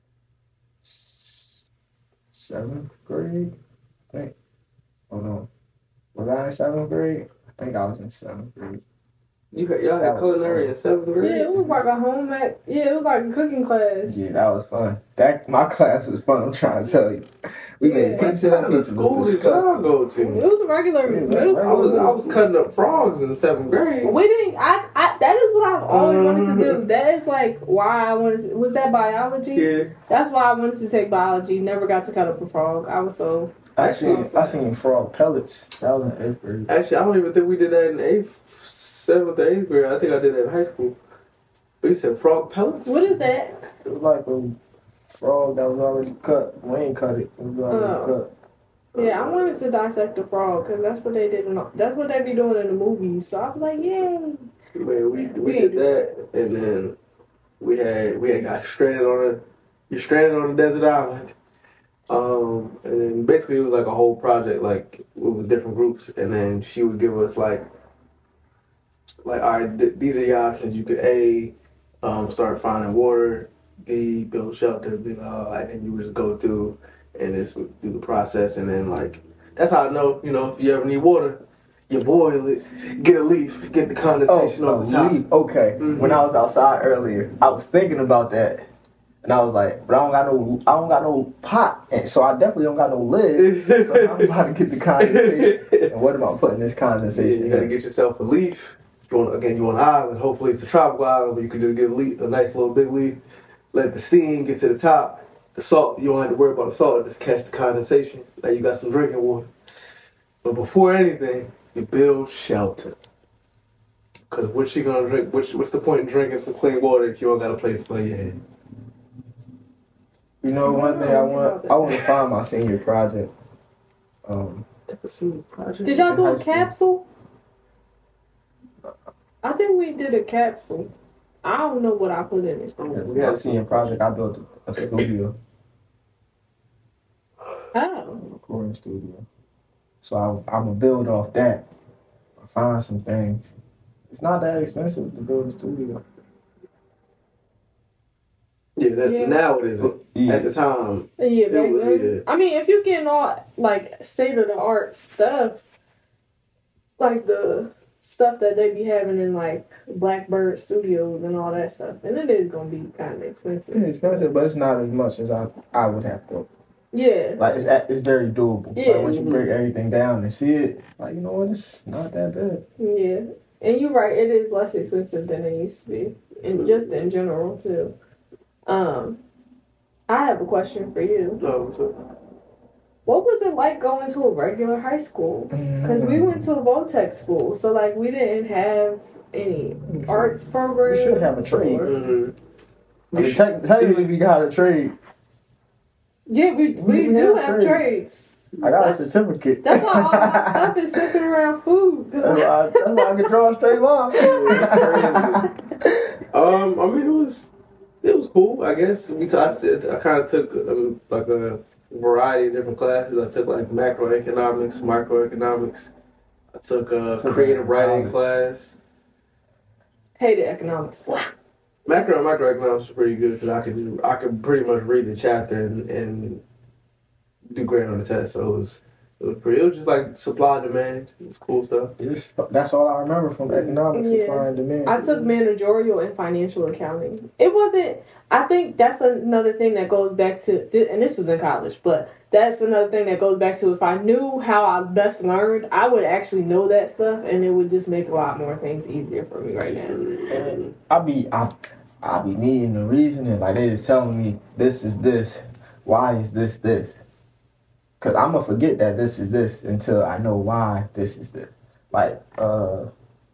s- seventh grade. I think. Oh no, was I in seventh grade? I think I was in seventh grade. You got y'all That had was culinary fun. in seventh grade? Yeah, it was like a home ec. Yeah, it was like a cooking class. Yeah, that was fun. That my class was fun. I'm trying to tell you. We Yeah. made pizza. That What kind of pizza school was did y'all disgusting. go It to? was a regular Yeah, middle I school. was I was cutting up frogs in seventh grade. We didn't. I, I. That is what I've always wanted to Mm-hmm. do. That is like why I wanted. To, was that biology? Yeah. That's why I wanted to take biology. Never got to cut up a frog. I was so. I Actually, seen I seen frog pellets. That was in eighth grade. Actually, I don't even think we did that in eighth, seventh, or eighth grade. I think I did that in high school. But you said frog pellets? What is that? It was like a frog that was already cut. We ain't cut it. It was already Oh. cut. Yeah, I wanted to dissect the frog because that's what they did. In, that's what they be doing in the movies. So I was like, yay. Man, we we We did ain't do that, and then we had we had got stranded on a you're stranded on a desert island. Um, and then basically it was like a whole project, like it was different groups, and then she would give us like like all right, th- these are your options. You could A, um, start finding water. B, build shelter. B, uh, and you would just go through and just do the process, and then like that's how I know, you know, if you ever need water, you boil it, get a leaf, get the condensation Oh, off a the top. leaf. Okay. Mhm. When I was outside earlier, I was thinking about that, and I was like, but I don't got no, I don't got no pot, and so I definitely don't got no lid. So how am I about to get the condensation? And what am I putting this Yeah, condensation? you gotta in? get yourself a leaf. You want again? You want an island? Hopefully, it's a tropical island where you can just get a leaf, a nice little big leaf. Let the steam get to the top. The salt, you don't have to worry about the salt. Just catch the condensation. Now you got some drinking water. But before anything, you build shelter. Cause what's she gonna drink? What's, what's the point in drinking some clean water if you don't got a place to lay your head? You know, one thing I want, I want to find my senior project. Um, Did y'all do High a school. capsule? I think we did a capsule. I don't know what I put in it. my Yeah, senior project, I built a studio, Oh. a recording studio. So I, I'm gonna build off that. Find some things. It's not that expensive to build a studio. yeah, that, Yeah. now it isn't. Yeah. At the time, Yeah, It back was- then. yeah. I mean, if you're getting all like state of the art stuff, like the stuff that they be having in like Blackbird Studios and all that stuff, and it is gonna be kind of expensive. It's expensive, but it's not as much as I, I would have to. Yeah, Like it's at- it's very doable. Yeah. Like once you break everything down and see it, like you know what, it's not that bad. yeah, and you're right. It is less expensive than it used to be, and just in general too. Um, I have a question for you. no, so What was it like going to a regular high school? Because we went to a Voltech school, so like we didn't have any arts programs. We should have a trade. or- mhm. I mean, tec- technically, we got a trade. Yeah, we, we, We do have have trades. trades. I got a That's- certificate. That's why all my stuff is centered around food. That's why, I, that's why I can draw a straight line. Um, I mean, it was It was cool, I guess. We t- I said I kind of took um, like a variety of different classes. I took like macroeconomics, microeconomics. I took a Took creative it in writing college. class. Hated economics. Macro and microeconomics was pretty good because I could do I could pretty much read the chapter and, and do great on the test. So it was it was pretty. It was just like supply and demand. It was cool stuff. It's, that's all I remember from economics, Yeah. supply and demand. I took managerial and financial accounting. It wasn't. I think that's another thing that goes back to, and this was in college, but that's another thing that goes back to if I knew how I best learned, I would actually know that stuff, and it would just make a lot more things easier for me right now. And I be I, I be needing the reasoning. Like they just telling me this is this, why is this this? Cause I'm gonna forget that this is this until I know why this is this. Like uh,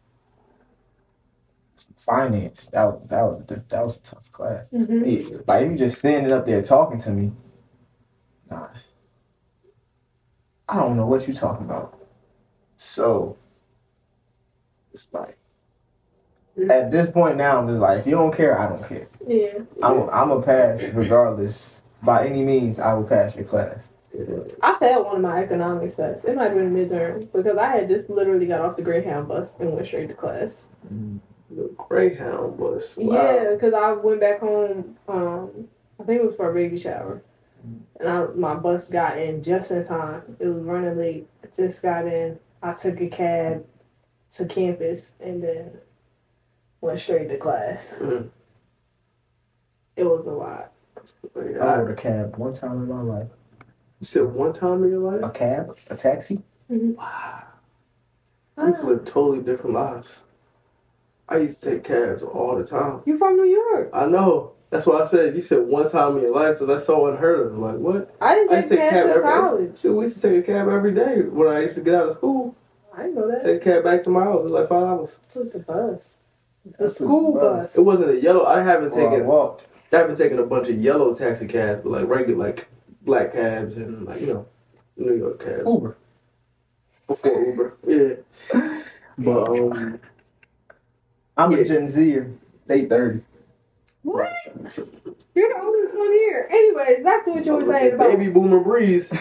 finance. That was that was a, that was a tough class. Mm-hmm. Yeah, like if you just standing up there talking to me, nah, I don't know what you're talking about. So it's like at this point now, I'm just like, if you don't care, I don't care. Yeah. I'm I'm a pass regardless. By any means, I will pass your class. I failed one of my economics tests. It might have been a midterm because I had just literally got off the Greyhound bus and went straight to class. The Greyhound bus. Wow. Yeah, because I went back home. Um, I think it was for a baby shower, and I, my bus got in just in time. It was running late. I just got in. I took a cab to campus and then went straight to class. Mm. It was a lot. I rode a cab one time in my life. You said one time in your A life? cab, a taxi. Wow. We used to live totally different lives. I used to take cabs all the time. You from New York? I know. That's why I said you said one time in your life, so that's so unheard of. Like what? I didn't I take used to take a cabs cab to every college. We used to take a cab every day when I used to get out of school. I didn't know that. Take a cab back to my house. It was like five dollars. I took the bus. The That's school a bus. It wasn't a yellow. I haven't Or I taken. walked. I haven't taken a bunch of yellow taxi cabs, but like regular, like black cabs and like you know, New York cabs. Uber. Before Uber, yeah. But um, I'm Yeah. a Gen Zer. They thirty. What? You're the oldest one here. Anyways, back to what you were saying about. baby boomer breeze.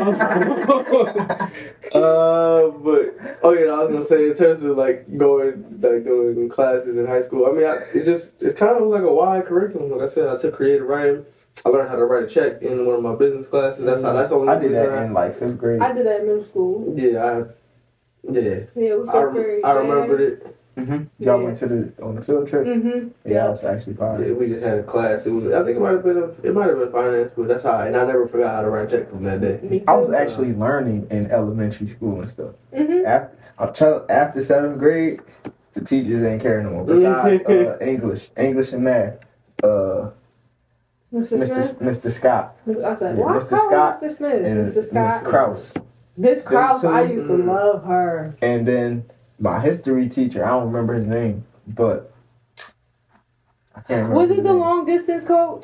uh, but oh yeah, I was gonna say in terms of like going like doing classes in high school. I mean, I, it just it kind of was like a wide curriculum. Like I said, I took creative writing. I learned how to write a check in one of my business classes. That's how. That's the only I did reason that in like fifth grade. I did that in middle school. Yeah, I, yeah. Yeah, it was I, so rem- great. I remembered it. Mm-hmm. Y'all Yeah. went to the on the field trip. Mm-hmm. Yeah, Yeah. that was actually fine. Yeah, we just had a class. It was. I think it might have been. A, it might have been finance, but that's how. I, and I never forgot how to write a check from that day. Me too. I was actually learning in elementary school and stuff. Mm-hmm. After I'm tell, after seventh grade, the teachers ain't caring no more. Besides uh, English, English and math. Uh, Mister Mister Smith. Mister Scott I said, Yeah, why Mister call Scott Mister Smith? and Mister Miss Scott. Krause, Miss Krause, Them I two. used to Mm. love her. and then my history teacher. I don't remember his name, but I can't remember. Was his it the name. long distance coach?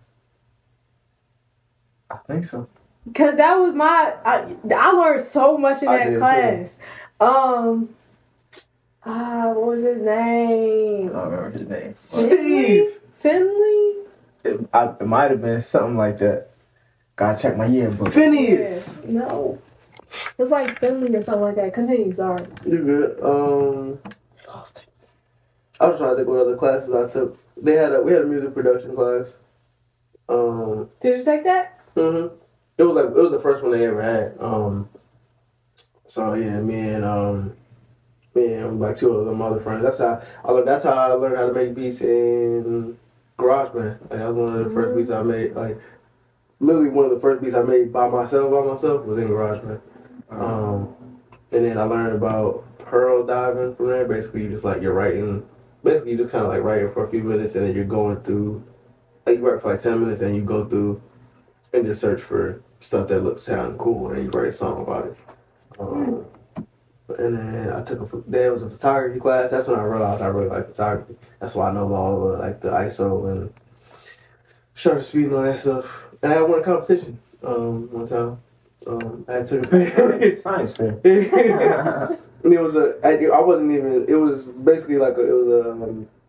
I think so. Cause that was my, I, I learned so much in I that did, class. Um, ah, what was his I name? don't remember his name. Steve! Finley. It, I, it might have been something like that. Gotta check my yearbook. Phineas. Yeah. No, it was like Finley or something like that. Continue, sorry. You good? Um, Lost it. I was trying to think what other classes I took. They had a we had a music production class. Um, Did you take that? mm-hmm. It was like it was the first one they ever had. Um, so yeah, me and um, me and like two of them other friends. That's how I learned. That's how I learned how to make beats in GarageBand. Like that was one of the first beats I made. Like literally one of the first beats I made by myself. By myself was in GarageBand. Um, and then I learned about pearl diving from there. Basically, you just like you're writing. Basically, you just kind of like writing for a few minutes, and then you're going through. Like you write for like ten minutes, and you go through and just search for stuff that looks sound cool, and then you write a song about it. Um, and then I took a pho- there was a photography class. That's when I realized I really like photography. That's why I know about all the, like the I S O and shutter speed and all that stuff. And I won a competition um, one time. Um, I took a picture. Science fair. And it was a. I, I wasn't even. It was basically like a, it was a. Um,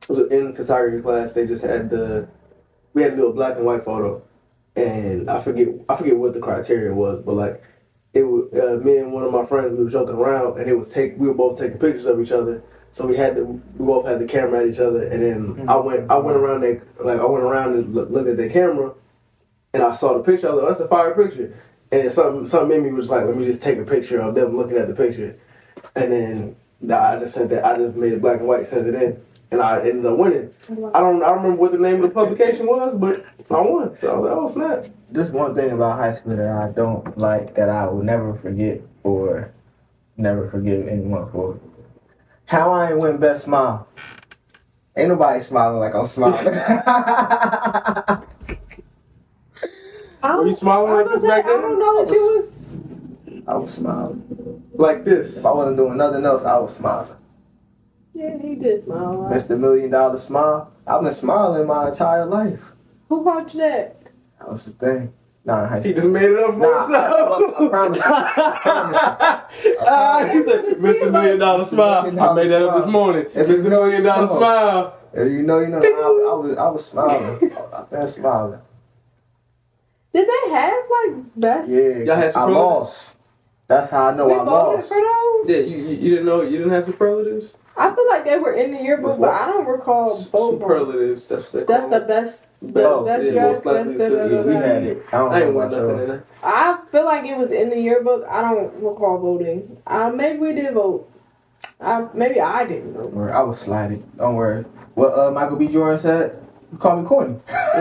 was in photography class. They just had the we had to do a black and white photo, and I forget I forget what the criteria was, but like it was uh, me and one of my friends, we were joking around, and it was take we were both taking pictures of each other. So we had to we both had the camera at each other, and then mm-hmm. I went I went around there like I went around and look, looked at the camera, and I saw the picture. I was like, that's a fire picture, and then something something in me was like, let me just take a picture of them looking at the picture, and then I just sent that I just made it black and white, sent it in. And I ended up winning. I don't I don't remember what the name of the publication was, but I won. So I was like, oh, snap. Just one thing about high school that I don't like that I will never forget or never forgive anyone for. How I ain't win best smile. Ain't nobody smiling like I'm smiling. Were you smiling like this back then? I don't know that you was... I was smiling. Like this? If I wasn't doing nothing else, I was smiling. Yeah, he did smile a lot. Mister Million Dollar Smile. I've been smiling my entire life. Who bought you that? That was the thing. Nah, in high school. He just made it up for nah, himself. I, I promise. I promise. Ah, he said, Mister Million Dollar Smile. I made that up this morning. If Mister Million Dollar Smile. If you know, you know. I, I was, I was smiling. I've been smiling. Did they have like best? Yeah, Y'all had I lost. That's how I know we I voted lost. for those? Yeah, you, you you didn't know you didn't have superlatives. I feel like they were in the yearbook, but I don't recall voting. Superlatives. That's what they That's call the them. best. Best, Best, best yeah, dress. most likely Best, da, da, da, Yeah, we da. had it. I don't I ain't know win about nothing y'all. in that. I feel like it was in the yearbook. I don't recall voting. Uh, maybe we did vote. Uh, maybe I didn't vote. Don't worry, I was slighted. Don't worry. What uh, Michael B. Jordan said? You call me corny.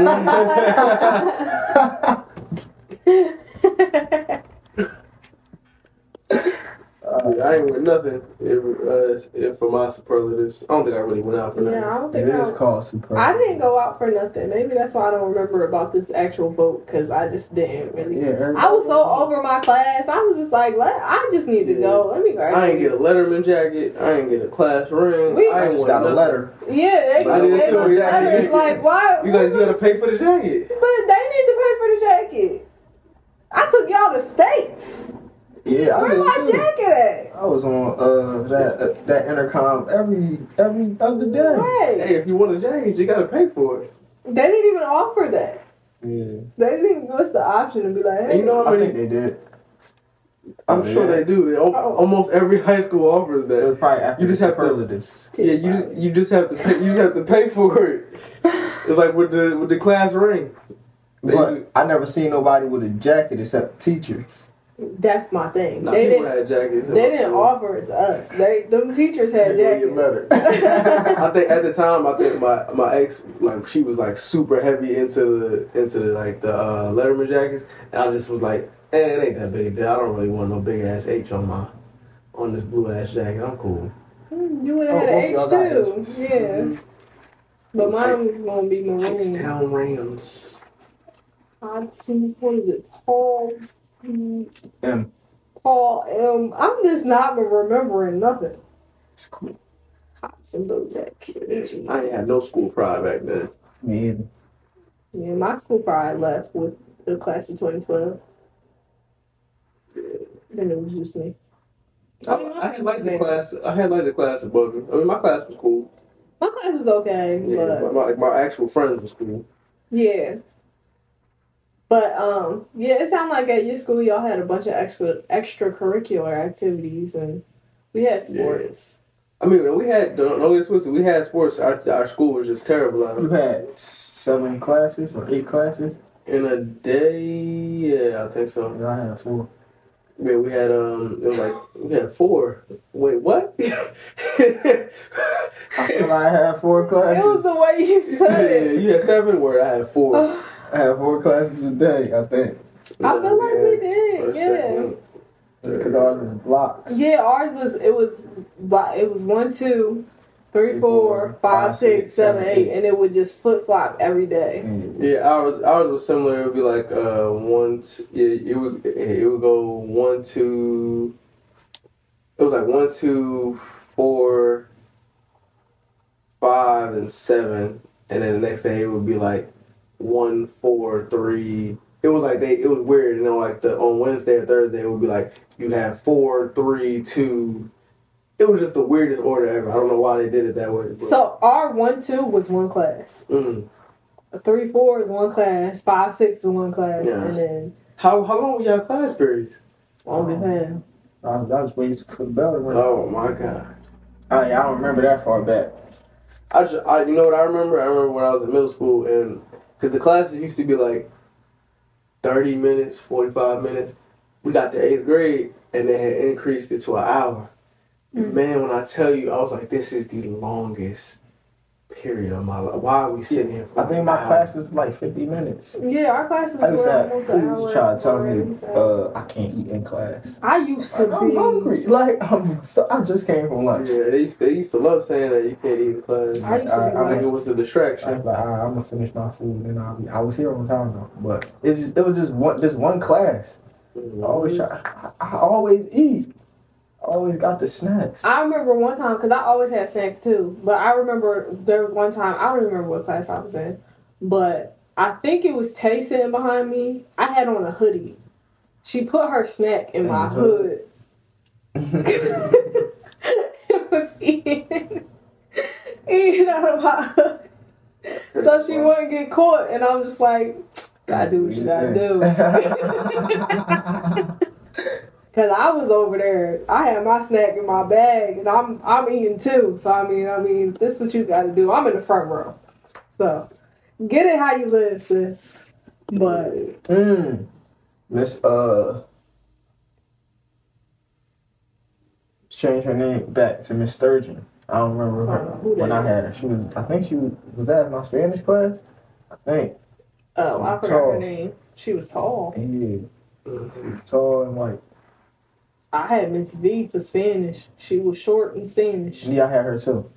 Uh, I ain't win nothing if, uh, if for my superlatives. I don't think I really went out for Yeah, I that. don't It think I, is called super. I didn't go out for nothing. Maybe that's why I don't remember about this actual vote because I just didn't really. Yeah, everybody- I was so over my class. I was just like, let, I just need to go. Let me graduate. I ain't get a Letterman jacket. I ain't get a class ring. We- I I ain't just won got a nothing. letter. Yeah, they I didn't gave see us a jacket. letters. Like, why? You guys, you gotta pay for the jacket. But they need to pay for the jacket. I took y'all to States. Yeah, I Where did my too. jacket at? I was on uh that uh, that intercom every every other day. Right. Hey, if you want a jacket, you gotta pay for it. They didn't even offer that. Yeah. They didn't even give us the option to be like, And hey. you know how I many? think they did. I'm Oh, sure yeah. they do. They, al- Oh. almost every high school offers It was that. probably after You just have to- superlatives. Yeah, you just you just have to pay, you just have to pay for it. It's like with the with the class ring. They do- But I never seen nobody with a jacket except teachers. That's my thing. Nah, they people didn't. had jackets. They didn't offer it to us. They them teachers had Give me jackets. your letter. I think at the time, I think my, my ex like she was like super heavy into the into the like the uh, Letterman jackets, and I just was like, eh, it ain't that big a deal. I don't really want no big ass H on my on this blue ass jacket. I'm cool. Mm, You would have Oh, had both an y'all got H H's. too. Yeah. But Those mine was gonna be maroon. Hightstown Rams. I'd see what is it? Paul mm, M. Paul M. I'm just not remembering nothing. It's cool. Hudson Bozak. I ain't had no school pride back then. Me either. Yeah, my school probably left with the class of twenty twelve. Then it was just me. I, I had like the class. I had like the class above me. I mean, my class was cool. My class was okay, Yeah, but my, my, like my actual friends was cool. yeah. But um, yeah, it sounded like at your school y'all had a bunch of extra extracurricular activities, and we had sports. I mean, we had don't don't get it twisted. We had sports. Our, our school was just terrible at You it. had seven classes or eight classes? In a day, yeah, I think so. Yeah, I had four. Yeah, we had um, it was like we had four. Wait, what? I feel like I had four It was classes. the way you Yeah, said it. you had seven. Where I had four. I had four classes a day, I think. I feel like we had did, first, yeah. second, third. Because ours was blocks. Yeah, ours was it was like it was one, two, three, Three, four, four, five, five, six, six, seven, seven, eight, eight. and it would just flip flop every day. Mm. Yeah, ours ours was similar. It would be like uh one. T- yeah, it would it would go one, two. It was like one, two, four, five, and seven, and then the next day it would be like one, four, three. It was like they. It was weird, you know. Like the on Wednesday or Thursday, it would be like you'd have four, three, two, it was just the weirdest order ever. I don't know why they did it that way. But. So our one two was one class. Mm. Three four is one class. Five six is one class, Yeah. and then How how long were y'all class periods? long as hell. I, I was waiting for the bell to ring. Oh my god. I, I don't remember that far back. I just I you know what I remember? I remember when I was in middle school and because the classes used to be like thirty minutes, forty-five minutes. We got to eighth grade and they had increased it to an hour. Mm. Man, when I tell you, I was like, this is the longest period of my life. Why are we sitting here for I think an my hour? class is like fifty minutes. Yeah, our classes I used to were have almost an people hour. try to tell me, already, so. uh, I can't eat in class. I used to I'm be hungry. Like I'm, st- I just came from lunch. Yeah, they used, they used to love saying that you can't eat in class. I used to be I- I I think like, it was a I distraction. was like, all right, I'm gonna finish my food and I'll be. I was here on time though, but it's just, it was just one, just one class. I always try. I, I always eat. I always got the snacks. I remember one time because I always had snacks too. But I remember there was one time I don't even remember what class I was in, but I think it was Tay sitting behind me. I had on a hoodie. She put her snack in my In the hood. It was eating, eating out of my hood, so she wouldn't get caught. And I'm just like, gotta do what you gotta do. Cause I was over there, I had my snack in my bag, and I'm I'm eating too. So I mean, I mean, this is what you got to do. I'm in the front row, so get it how you live, sis. But Mm. Miss uh, change her name back to Miss Sturgeon. I don't remember I don't know her who when that I had is. her. She was. I think she was. Was that in my Spanish class? I think. oh, I forgot Tall. her name. She was tall. Yeah, Mhm. she was tall and white. I had Miss V for Spanish. She was short in Spanish. Yeah, I had her too.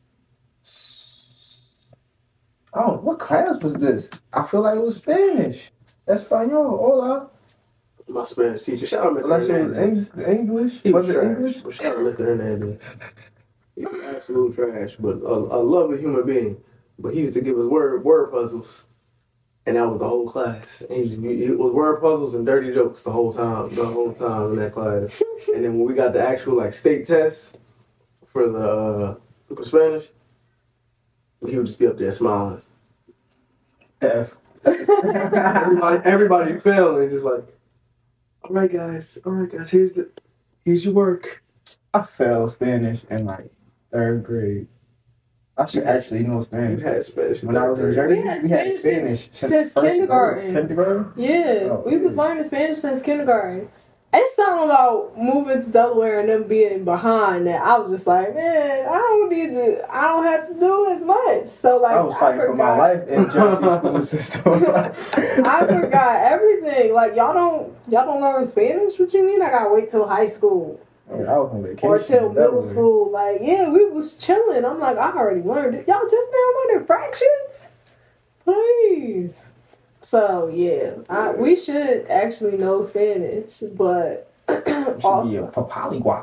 Oh, what class was this? I feel like it was Spanish. Espanol. Hola. My Spanish teacher. Shout out Mister Unless it was Hernandez. Eng- English. He was, was it trash, English? but shout out Mister Hernandez. He was absolute trash, but a, a lovely human being. But he used to give us word word puzzles, and that was the whole class. And he, just- it was word puzzles and dirty jokes the whole time, the whole time in that class. And then when we got the actual like state tests for the uh, for Spanish, he would just be up there smiling. F. everybody, everybody failing, just like, all right, guys, all right, guys, here's the, here's your work. I failed Spanish in like third grade. I should actually know You Spanish. had Spanish When I was in Jersey, We had we had Spanish Spanish since- since first kindergarten. grade. Kindergarten? Yeah, Oh, we was yeah. learning Spanish since kindergarten. It's something about moving to Delaware and them being behind that I was just like, man, I don't need to, I don't have to do as much. So like, I was fighting for my forgot- life in Jersey school system. I forgot everything. Like y'all don't, y'all don't learn Spanish. What you mean? I gotta wait till high school I mean, I was on vacation. or till in middle Delaware. school? Like, yeah, we was chilling. I'm like, I already learned it. Y'all just now learning fractions? Please. So yeah, I, we should actually know Spanish, but You should be a also polyglot.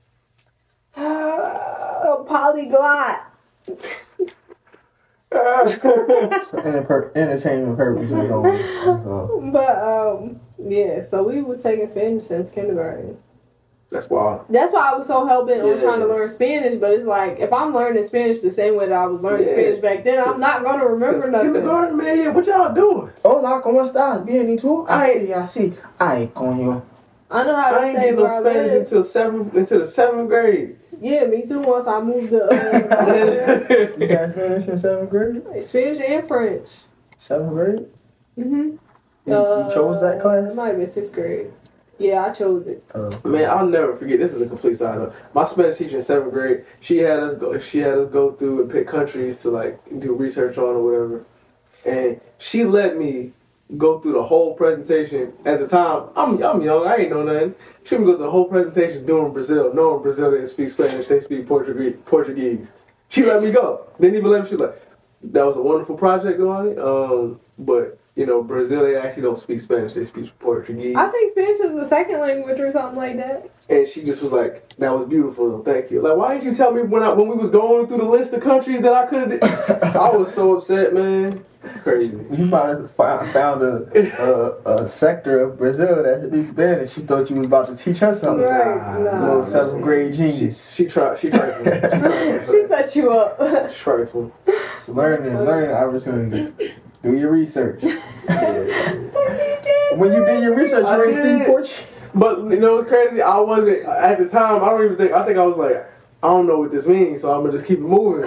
a polyglot. Enter- entertainment purposes only. So, But um, yeah. So we was taking Spanish since kindergarten. That's wild. That's why I was so hell bent on Yeah. trying to learn Spanish. But it's like if I'm learning Spanish the same way that I was learning Yeah. Spanish back then, I'm Since- not gonna remember Since nothing. kindergarten, man, yeah, what y'all doing? hola, ¿cómo estás? Bien, ¿y tú? Ay. Así, así. Ay, coño. I know how to I ain't say getting no where I Spanish live. until seventh, until the seventh grade. Yeah, me too. Once I moved to uh, You got Spanish in seventh grade? Spanish and French. Seventh grade? Mm-hmm. You, you chose that It class? might have been sixth grade. Yeah, I chose it. Uh, Man, I'll never forget. This is a complete side note. My Spanish teacher in seventh grade, she had us go. She had us go through and pick countries to like do research on or whatever, and she let me go through the whole presentation. At the time, I'm I'm young. I ain't know nothing. She let me go through the whole presentation doing Brazil, knowing Brazil didn't speak Spanish. They speak Portuguese. Portuguese. She let me go. Didn't even let me. She like, that was a wonderful project on it. Um, but. You know, Brazil, they actually don't speak Spanish. They speak Portuguese. I think Spanish is the second language or something like that. And she just was like, that was beautiful. Thank you. Like, why didn't you tell me when I when we was going through the list of countries that I could have did? I was so upset, man. Crazy. You might have found, found a, a a sector of Brazil that speaks Spanish. She thought you was about to teach her something. Right, Nah, nah. Little seventh grade genius. She tried. She tried. She set you up. Trifling. It's learning, learning opportunity. Do your research. When you did your research, you I already seen did. Portuguese. But you know what's crazy? I wasn't at the time. I don't even think. I think I was like, I don't know what this means, so I'm gonna just keep it moving.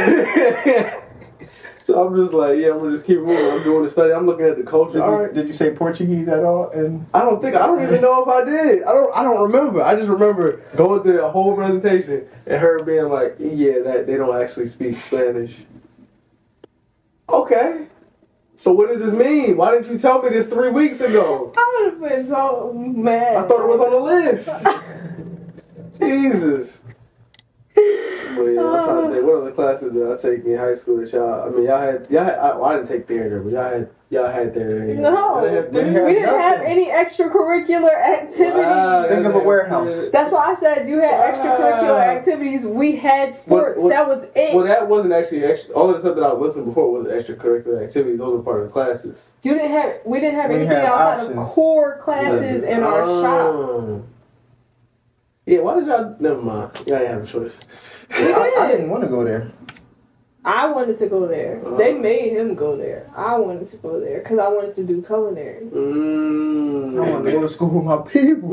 So I'm just like, yeah, I'm gonna just keep it moving. I'm doing the study. I'm looking at the culture. Did All you, right. did you say Portuguese at all? And I don't think. I don't even know if I did. I don't. I don't remember. I just remember going through the whole presentation and her being like, yeah, that they don't actually speak Spanish. Okay. So what does this mean? Why didn't you tell me this three weeks ago? I would have been so mad. I thought it was on the list. Jesus. But yeah, I'm trying to think. What other classes did I take in high school that y'all? I mean, y'all had y'all. Had, I, well, I didn't take theater, but y'all had y'all had theater. No, Y'all we, had they theater? we didn't have nothing. any extracurricular activities. Wow, Think of a y'all warehouse. had- That's why I said you had Wow. extracurricular activities. We had sports. What- what- that was it. Well, that wasn't actually extra. All of the stuff that I was listening before was extracurricular activities. Those were part of the classes. you didn't have. We didn't have We anything have outside options. of core classes in our shop. Oh. Yeah, why did y'all? Never mind. Y'all ain't have a choice. We I, I did. didn't want to go there. I wanted to go there. Uh. They made him go there. I wanted to go there because I wanted to do culinary. Mm. I want to go to school with my people.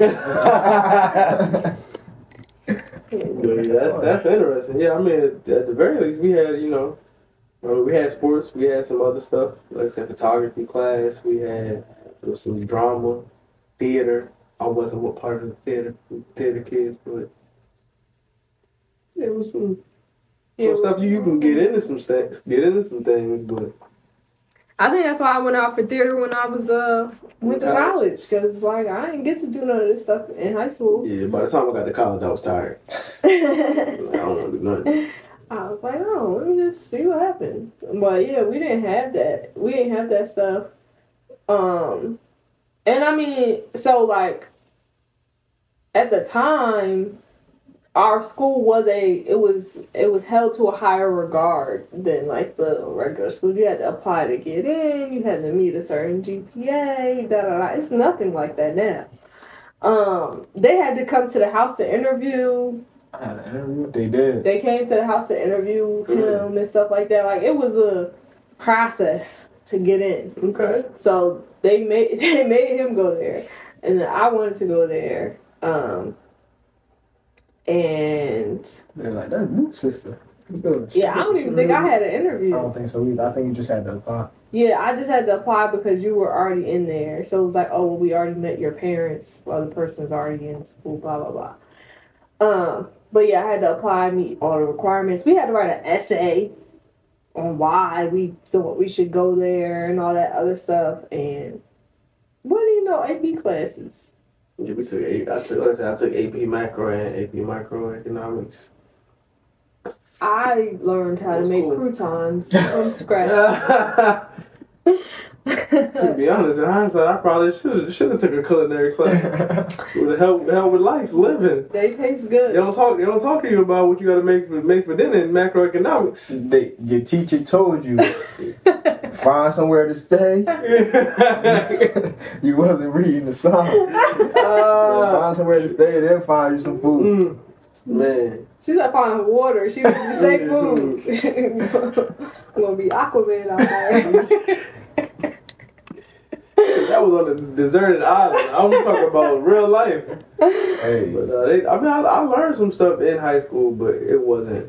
Yeah, that's that's interesting. Yeah, I mean, at the very least, we had you know, I mean, we had sports, we had some other stuff, like I said, photography class. We had there was some drama, theater. I wasn't what part of the theater theater kids, but yeah, it was some Yeah, some stuff you, you can get into some things, get into some things, but I think that's why I went out for theater when I was uh went to College? college because like I didn't get to do none of this stuff in high school. yeah, by the time I got to college, I was tired. I don't want to do nothing. I was like, oh, let me just see what happens. But yeah, we didn't have that. We didn't have that stuff. Um, and I mean, so like at the time, our school was a it was it was held to a higher regard than like the regular school. You had to apply to get in. You had to meet a certain G P A. Da da da. It's nothing like that now. Um, they had to come to the house to interview. I had an interview. They did. They came to the house to interview him and stuff like that. Like it was a process to get in. Okay. So they made they made him go there, and then I wanted to go there. Um, and They're like, that's Moot sister. Good. yeah, I don't even think I had an I interview. don't think so either. I think you just had to apply. Yeah, I just had to apply because you were already in there. So it was like, oh, well, we already met your parents. Well, the person's already in school. Blah blah blah. Um, but yeah, I had to apply, meet all the requirements. We had to write an essay on why we thought we should go there and all that other stuff. And what do you know, A P classes? Yeah, we took A- I took like I said, I took A P macro and A P microeconomics. I learned how to That's make cool. croutons from scratch. To be honest, in hindsight, I probably should should have took a culinary class. Would have helped help with life, living. They taste They good. don't talk. They don't talk to you about what you got to make for make for dinner in macroeconomics. They, your teacher told you, find somewhere to stay. You wasn't reading the song. So Ah, find somewhere to stay, then find you some food. mm, man, She said find water. She didn't say food. I'm gonna be Aquaman out there. that was on a deserted island. I'm talking about real life. Hey, But uh, they, I mean, I, I learned some stuff in high school, but it wasn't.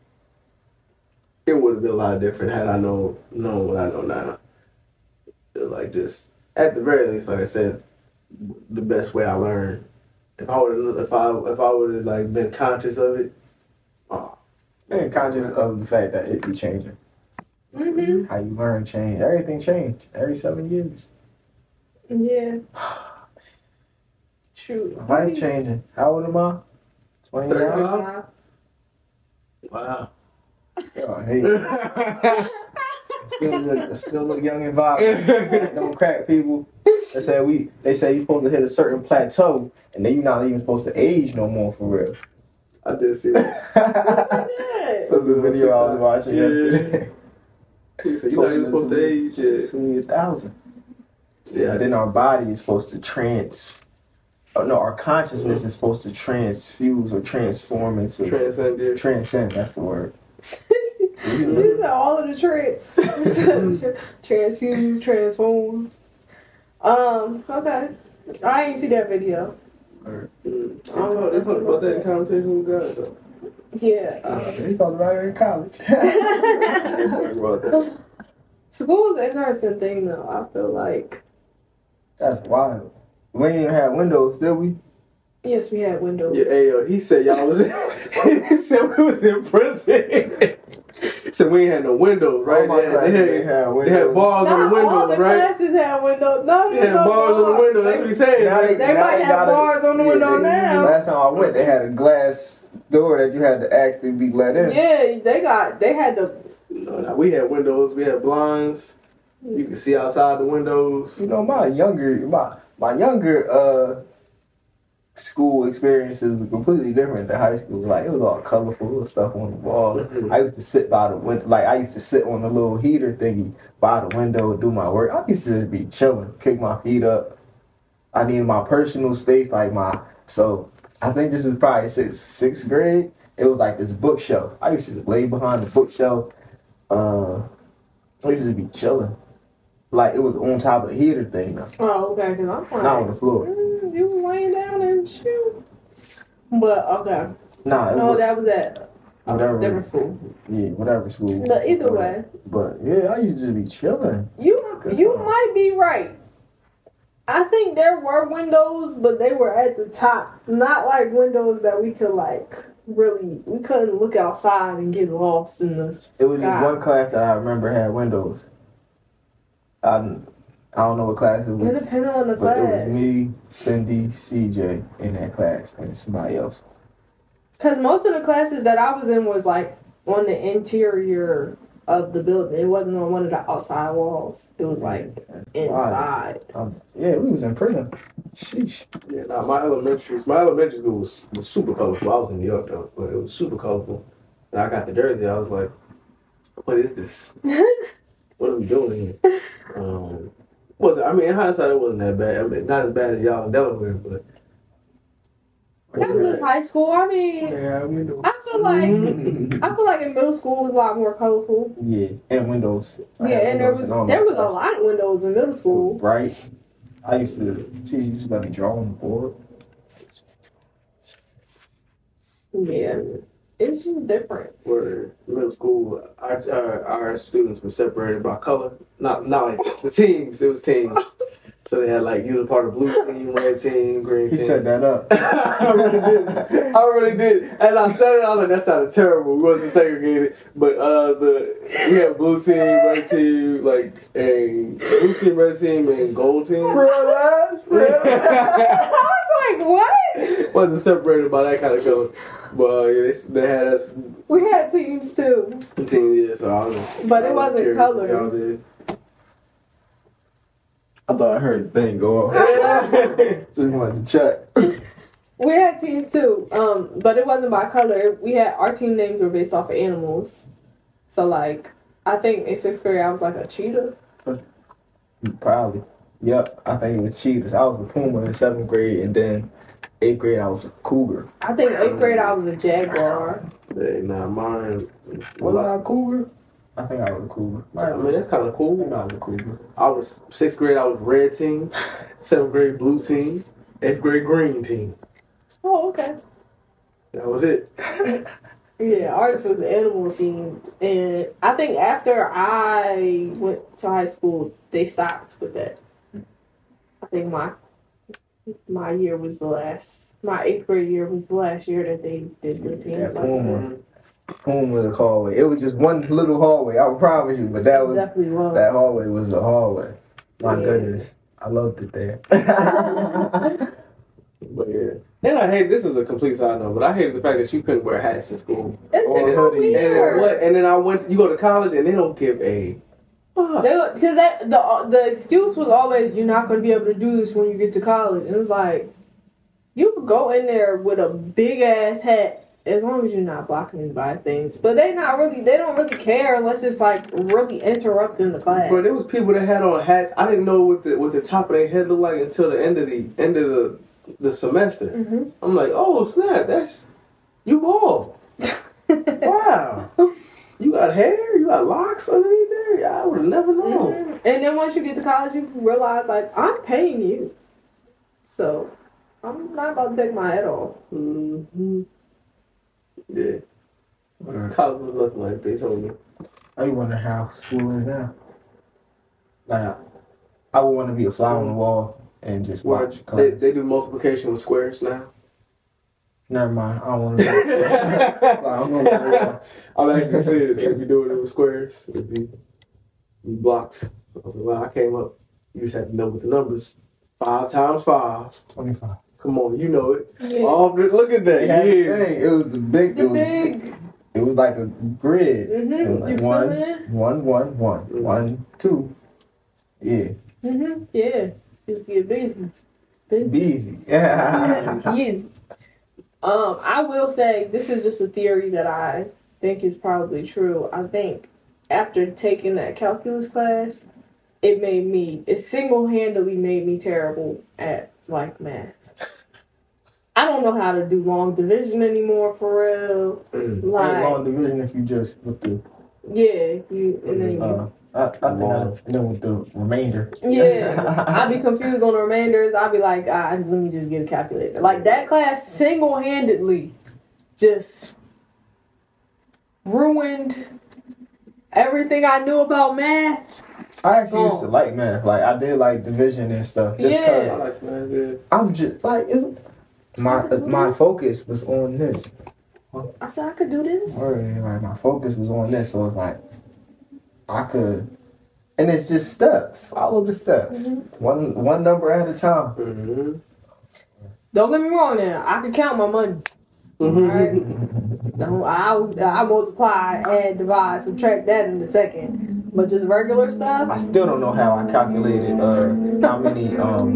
It would have been a lot different had I known known what I know now. Like just at the very least, like I said, the best way I learned. If I would, if I, if I would have like been conscious of it, oh, and conscious of the fact that it be changing. Mm-hmm. How you learn change. Everything change every seven years. Yeah. True. Life changing. How old am I? twenty-nine? thirty-five? Wow. Oh, hey. Still look, still look young and vibrant. Them crack people. They say we. They say you're supposed to hit a certain plateau, and then you're not even supposed to age no more for real. I did see that. Yeah. So the video I was watching Yeah. yesterday. He said, you're not even supposed to age yet. To a thousand. Yeah. And then our body is supposed to trans. Oh, no, our consciousness is supposed to transfuse or transform into. Transcend, yeah. Transcend, that's the word. These are all of the tricks. Transfuse, transform. Um, okay. I ain't see that video. Mm. They talk, they talk about that in conversation with God, though. Yeah. Uh, they talked about it in college. They talk about that. School's an interesting thing, though. I feel like. That's wild. We ain't even had windows, did we? Yes, we had windows. Yeah, hey, yo, he said y'all was in, he said we was in prison. He said we ain't had no windows, right? All my They had, classes they ain't had, had they windows. had bars on Not the all windows, the right? classes had windows. No, They had no bars on the window. That's what he's saying. Now Right? They now might have got a- bars on the yeah, window they- now. Last time I went, they had a glass door that you had to ask to be let in. Yeah, they got, they had the, No, no, we had windows. We had blinds. You could see outside the windows. You know, my younger, my my younger uh school experiences were completely different than high school. Like, it was all colorful, little stuff on the walls. Mhm. I used to sit by the window, like I used to sit on the little heater thingy by the window, do my work. I used to be chilling, kick my feet up. I needed my personal space, like my, so I think this was probably sixth, sixth grade. It was like this bookshelf. I used to just lay behind the bookshelf. Uh, I used to be chilling. Like, it was on top of the heater thing now, oh, okay, because I'm like, not on the floor. mm, you was laying down and shoot. But, okay. Nah, it No, was, that was at a Whatever. different school. yeah, whatever school. But either way, But yeah, I used to be chilling. you Good you time. might be right. I think there were windows, but they were at the top. Not like windows that we could like really, we couldn't look outside and get lost in the It was sky. just one class that I remember had windows. I, I don't know what class it It was, depended on the but class. it was me, Cindy, C J in that class, and somebody else. Because most of the classes that I was in was like on the interior of the building. It wasn't on one of the outside walls. It was like inside. Um, yeah, we was in prison. Sheesh. Yeah, nah, my elementary, my elementary school was, was super colorful. I was in New York though, but it was super colorful. And I got the jersey. I was like, "What is this? What are we doing here?" Um, was it? I mean, in hindsight, it wasn't that bad. I mean, not as bad as y'all in Delaware, but That was just high school. I mean, Yeah, windows. I feel like I feel like in middle school was a lot more colorful. Yeah, and windows. I Yeah, had and there windows was in all my there was a classes. lot of windows in middle school. Bright. I used to teach you just let me draw on the board. Yeah, it's just different. where middle school, our, our our students were separated by color. Not not like the teams. It was teams. So they had like you was part of blue team, red team, green He team. set that up. I really did. I really did. As I said it, I was like, that sounded terrible. We wasn't segregated, but uh, the we had blue team, red team, like and blue team, red team, and gold team. I was like, what? Wasn't separated by that kind of color, but uh, yeah, they, they had us We had teams too. team. Yeah, so I was. Just, But it I was wasn't curious colored. what y'all did. I thought I heard the thing go off. Just wanted to check. We had teams too, um, but it wasn't by color. We had our team names were based off of animals. So like, I think in sixth grade I was like a cheetah. Probably. Yep, I think it was cheetahs. I was a puma in seventh grade, and then eighth grade I was a cougar. I think eighth grade I was a jaguar. Hey, nah, mine. Was I a cougar? I think I was a cougar. I mean, that's kind of I cool. think I was a cougar. I was sixth grade. I was red team. Seventh grade blue team. Eighth grade green team. Oh, okay. That was it. Yeah, ours was animal themed, and I think after I went to high school, they stopped with that. I think my my year was the last. My eighth grade year was the last year that they did the teams Yeah, like Puma. that. Puma was a hallway. It was just one little hallway. I promise you, but that It was definitely was. that hallway was a hallway. My Yeah. goodness, I loved it there. But yeah. And I hate this is a complete side note, but I hated the fact that you couldn't wear hats in school. It's Or just so hoodies. And then weird. what? And then I went. You go to college and they don't give a. fuck. Because that the the excuse was always you're not going to be able to do this when you get to college, and it's like you could go in there with a big ass hat as long as you're not blocking me by things. But they not really, they don't really care unless it's like really interrupting the class. But there was people that had on hats. I didn't know what the what the top of their head looked like until the end of the end of the the semester. Mm-hmm. I'm like, oh snap, that's you bald. Wow, you got hair, you got locks underneath there. Yeah, I would have never known. Mm-hmm. And then once you get to college, you realize like I'm paying you, so I'm not about to take my head off. Mm-hmm. Yeah. College was nothing like they told me. I wonder how school is now. Like, I would want to be a fly on the wall and just Where watch class. they, they do multiplication with squares now. Never mind. I don't want to be a fly on the wall. I'm actually serious. If you do it with squares, it'd be, be blocks. I was like, well, I came up. You just have to know what the numbers. Five times five. twenty-five. Come on, you know it. Yeah. Oh, look at that. It, had the Yeah. thing. It was the big. The It was big. big. It was like a grid. Mm-hmm. It was like You one, feeling it? one, one, one, Mhm. one, two. Yeah. Mm-hmm. Yeah. Just get busy. Busy. Be easy. Yeah. Yes. Um, I will say this is just a theory that I think is probably true. I think after taking that calculus class, it made me it single handedly made me terrible at like math. I don't know how to do long division anymore for real. Ain't Like long division if you just with the. yeah, you and then you Uh, I, I think I know with the remainder. yeah, I'd be confused on the remainders. I'd be like, ah, let me just get a calculator. Like that class single-handedly just ruined everything I knew about math. I actually used Oh. to like math. Like I did like division and stuff. Just Yeah. I cause like that. Yeah. I'm just like it, my my focus was on this. I said I could do this. Or, like my focus was on this, so it's like I could, and it's just steps. Follow the steps, Mhm. one one number at a time. Mm-hmm. Don't get me wrong now. I can count my money. Mm-hmm. No, I I multiply, add, divide, subtract that in a second. But just regular stuff. I still don't know how I calculated uh how many um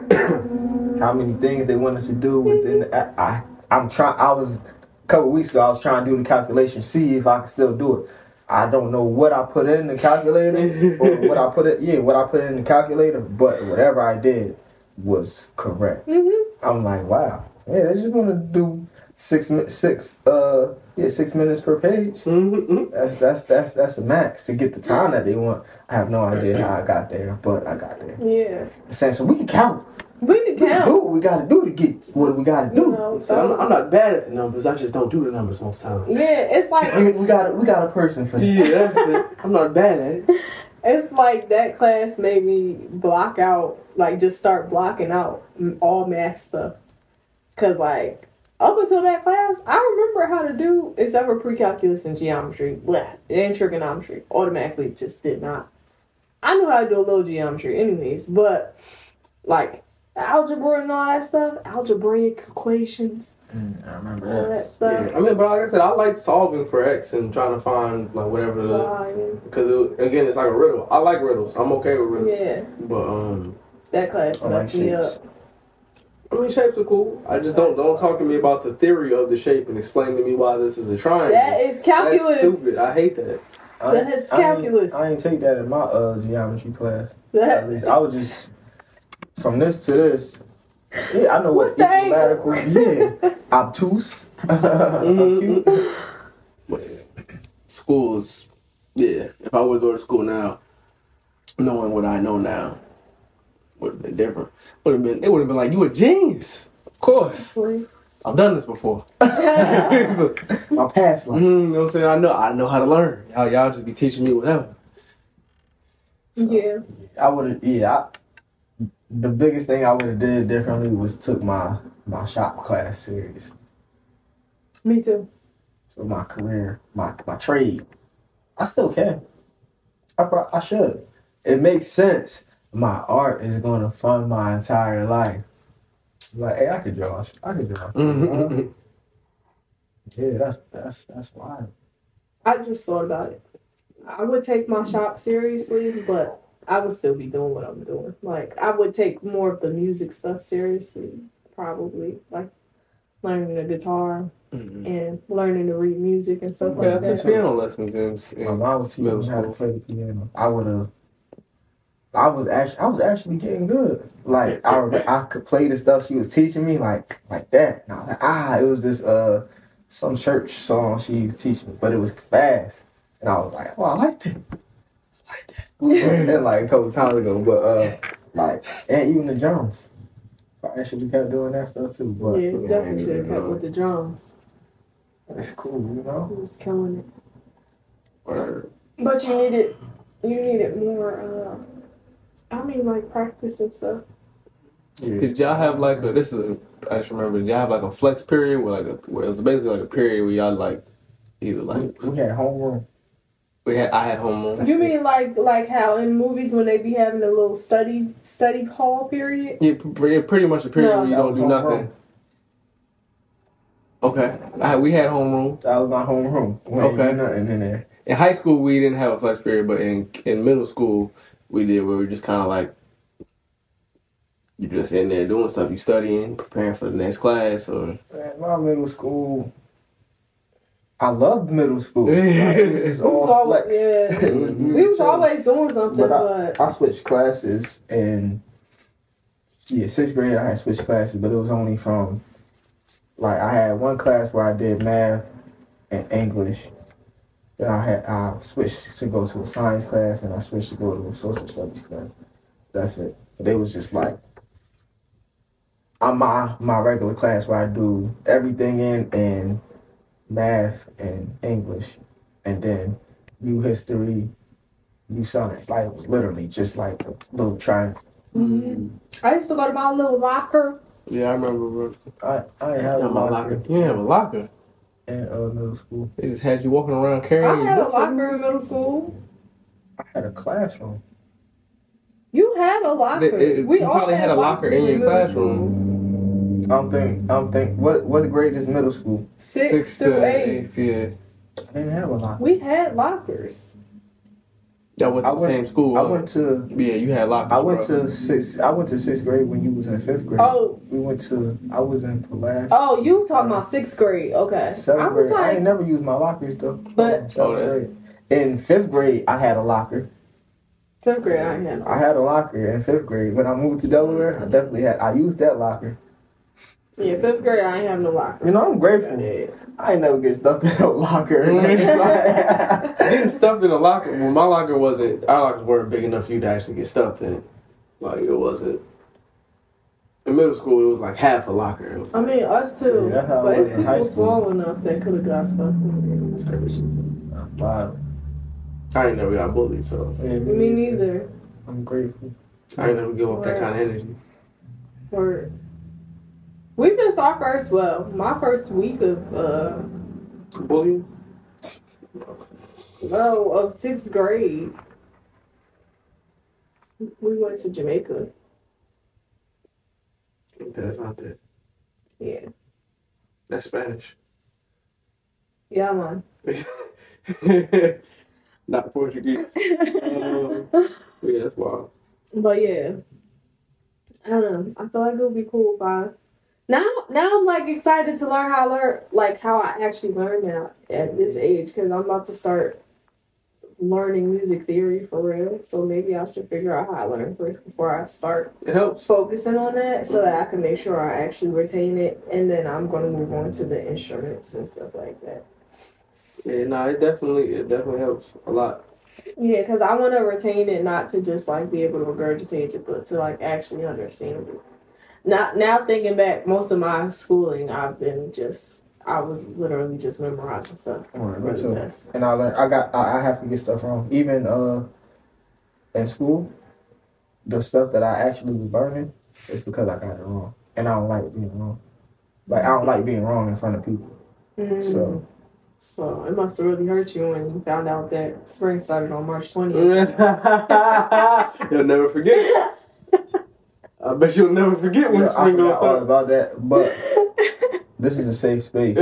how many things they wanted to do within. The, I, I I'm trying. I was a couple weeks ago. I was trying to do the calculation, see if I could still do it. I don't know what I put in the calculator or what I put it. Yeah, what I put in the calculator, but whatever I did was correct. Mm-hmm. I'm like, wow. Yeah, they just want to do six mi- six uh yeah six minutes per page. Mm-hmm. That's that's that's that's the max to get the time that they want. I have no idea how I got there, but I got there. Yeah. Saying so we can count. We can We can count. do what we got to do to get what we got to You do. know, So I'm, so, I'm not bad at the numbers. I just don't do the numbers most times. yeah, it's like We, we got a, we got a person for that. Yeah, that's it. I'm not bad at it. it's like that class made me block out, like just start blocking out m- all math stuff. Cause like up until that class, I remember how to do except for pre-calculus and geometry, bleh, and trigonometry. Automatically, just did not. I knew how to do a little geometry, anyways, but like algebra and all that stuff, algebraic equations, Mm, I remember all that. that stuff. Yeah. I mean, but like I said, I like solving for X and trying to find like whatever the Line. because it, again, it's like a riddle. I like riddles. I'm okay with riddles. Yeah, But um, that class I like messed me shapes. up. I mean, shapes are cool. I just don't don't talk to me about the theory of the shape and explain to me why this is a triangle. That is calculus. That's stupid. I hate that. I, That's I ain't- calculus. I ain't take that in my uh geometry class. At That, least I was just from this to this. Yeah, I know what What's the equilatical. Yeah, obtuse. Mhm. Acute. But school is, yeah. If I would go to school now, knowing what I know now, would have been different. Would have been. It would have been like, you a genius. Of course, I've done this before. So, My past life. mhm, you know what I'm saying? I know. I know how to learn. Y'all, y'all just be teaching me whatever. yeah. I would have. Yeah, I, the biggest thing I would have did differently was took my my shop class serious. Me too. So my career, my my trade, I still can. I pro- I should. It makes sense. My art is going to fund my entire life. Like, hey, I could draw. I could draw. Mhm. Yeah, that's that's that's wild. I just thought about it. I would take my shop seriously, but I would still be doing what I'm doing. Like, I would take more of the music stuff seriously, probably. Like, learning the guitar Mm-hmm. and learning to read music and stuff Okay, I like took that. piano lessons in, My in mom was teaching middle me how to school. play the piano. I would have. I was actually, I was actually getting good. Like I, rem- I could play the stuff she was teaching me, like like that. And I was like, ah, it was this uh some church song she was teaching me, but it was fast, and I was like, oh, I liked it. I liked it. And like a couple times ago, but uh, like and even the drums, I actually kept doing that stuff too. But Yeah, you definitely should have kept with the drums. it's cool, you know. He was killing it. Or But you needed, you needed more. Uh, I mean, like practice and stuff. did y'all have like a? This is a, I just remember. Did y'all have like a flex period where like a, where it was basically like a period where y'all like either like We, we had homeroom. we had I had homeroom. You mean like like how in movies when they be having a little study study hall period? Yeah, pr- pretty much a period No. where you don't do nothing. Okay, I, we had homeroom. That was my homeroom. We ain't Okay. do nothing in there. In high school, we didn't have a flex period, but in in middle school, we did. Where we were just kind of like you just in there doing stuff. You studying, preparing for the next class, or Man, my middle school, I loved middle school. Like, it was just We was all al- flex. yeah. It was We was chill. always doing something, But but, I, I switched classes in, yeah, sixth grade I had switched classes, but it was only from, like, I had one class where I did math and English. Then I had, I switched to go to a science class, and I switched to go to a social studies class. That's it. But it was just like, I'm my, my regular class where I do everything in, in math and English, and then new history, new science. Like, it was literally just like a little triangle. Mhm. I used to go to my little locker. yeah, I remember. I, I I had a had my locker locker. You have a locker. in uh, middle school. They just had you walking around carrying. I your had a books locker in middle school. I had a classroom. You had a locker. They- it- we you all probably had a locker in your middle classroom. I'm think I'm think what what grade is middle school? school. Six, Six to to eight. eighth, yeah. I didn't have a locker. We had lockers. Y'all went to I the went- same school. I huh? went to Yeah, you had lockers. I went bro. to sixth I went to sixth grade when you was in fifth grade. Oh, We went to I was in Pulaski. oh, you talking about sixth grade? Okay. Seventh I was grade. I like, ain't never used my lockers though. But- Seventh Oh, that's- grade. In fifth grade, I had a locker. fifth grade. I ain't had. I had a locker in fifth grade. When I moved to Delaware, I definitely had. I used that locker. Yeah, fifth grade. I ain't have no locker. You know, I'm grateful. Yeah. I ain't never get stuffed in a locker. Getting stuffed in a locker. Well, my locker wasn't. Our lockers weren't big enough for you to actually get stuffed in. Like it wasn't. In middle school, it was like half a locker. It was I like, mean, us too. Yeah, that's how it but was if in high people school. small enough, they could have got stuff. in it's crazy. Wow. I ain't never got bullied, so Yeah, Me neither. I'm grateful. I ain't never give up that kind of energy. Or we missed our first. Well, my first week of uh, Bullying? no, of sixth grade. We went to Jamaica. That's not that. Yeah, That's Spanish. yeah, man. Not Portuguese. Um, yeah, that's wild. But yeah, I don't know. I feel like it would be cool if I now. Now I'm like excited to learn how I learn, like how I actually learn now at this age, because I'm about to start learning music theory for real. So maybe I should figure out how I learn first before I start It helps. focusing on that, so that I can make sure I actually retain it, and then I'm gonna move on to the instruments and stuff like that. Yeah, no, it definitely, it definitely helps a lot. Yeah, because I want to retain it, not to just like be able to regurgitate it, but to like actually understand it. Now, now thinking back, most of my schooling, I've been just, I was literally just memorizing stuff. Alright, for me the too. test. And I learned. I got. I, I have to get stuff wrong. Even uh, in school, the stuff that I actually was learning is because I got it wrong, and I don't like being wrong. Like I don't like being wrong in front of people. Mm. So So it must have really hurt you when you found out that spring started on March twentieth. You'll never forget. I bet you'll never forget when yeah, I spring gonna forgot all start. about that. But this is a safe space.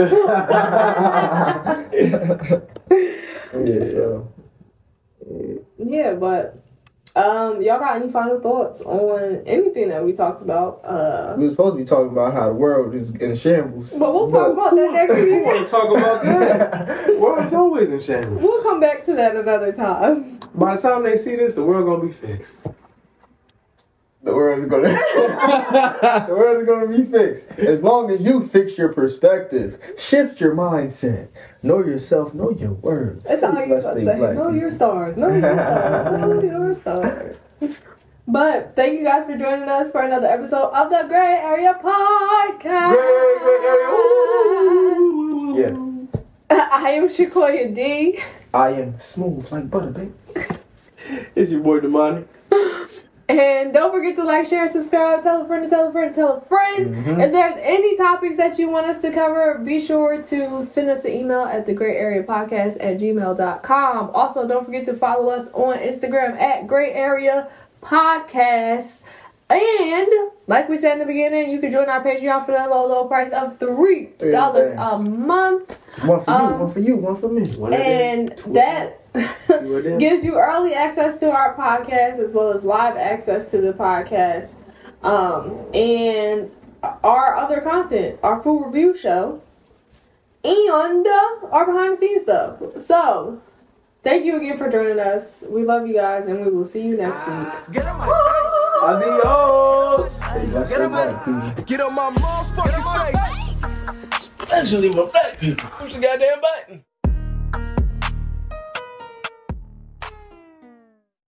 Yeah. So Yeah, but Um, y'all got any final thoughts on anything that we talked about? Uh, We were supposed to be talking about how the world is in shambles. but we'll talk about that next We week. want to talk about that. The world's always in shambles. We'll come back to that another time. By the time they see this, the world gonna be fixed. The world is gonna the world is gonna be fixed. As long as you fix your perspective, shift your mindset, know yourself, know your words. That's all you gotta say. Know your stars. Know your stars. Know your stars. But thank you guys for joining us for another episode of the Gray Area Podcast. Gray, gray area. Yeah. I am Shakoya D. I am smooth like butter, baby. It's your boy Damani. And don't forget to like, share, subscribe, tell a friend, to tell a friend, to tell a friend. Mm-hmm. If there's any topics that you want us to cover, be sure to send us an email at the Gray Area Podcast at gmail dot com. Also, don't forget to follow us on Instagram at Gray Area Podcast. And like we said in the beginning, you can join our Patreon for that low, low price of three dollars Yeah, a month. One for Um, you, one for you, one for me. One of And them, two of that them, two of them. gives you early access to our podcast as well as live access to the podcast. Um, and our other content, our full review show, and uh, our behind the scenes stuff. So, thank you again for joining us. We love you guys, and we will see you next week. Get on my Adios. Say less Get than on my- that, people. Get on my motherfucking face. Especially my black people. Push the goddamn button.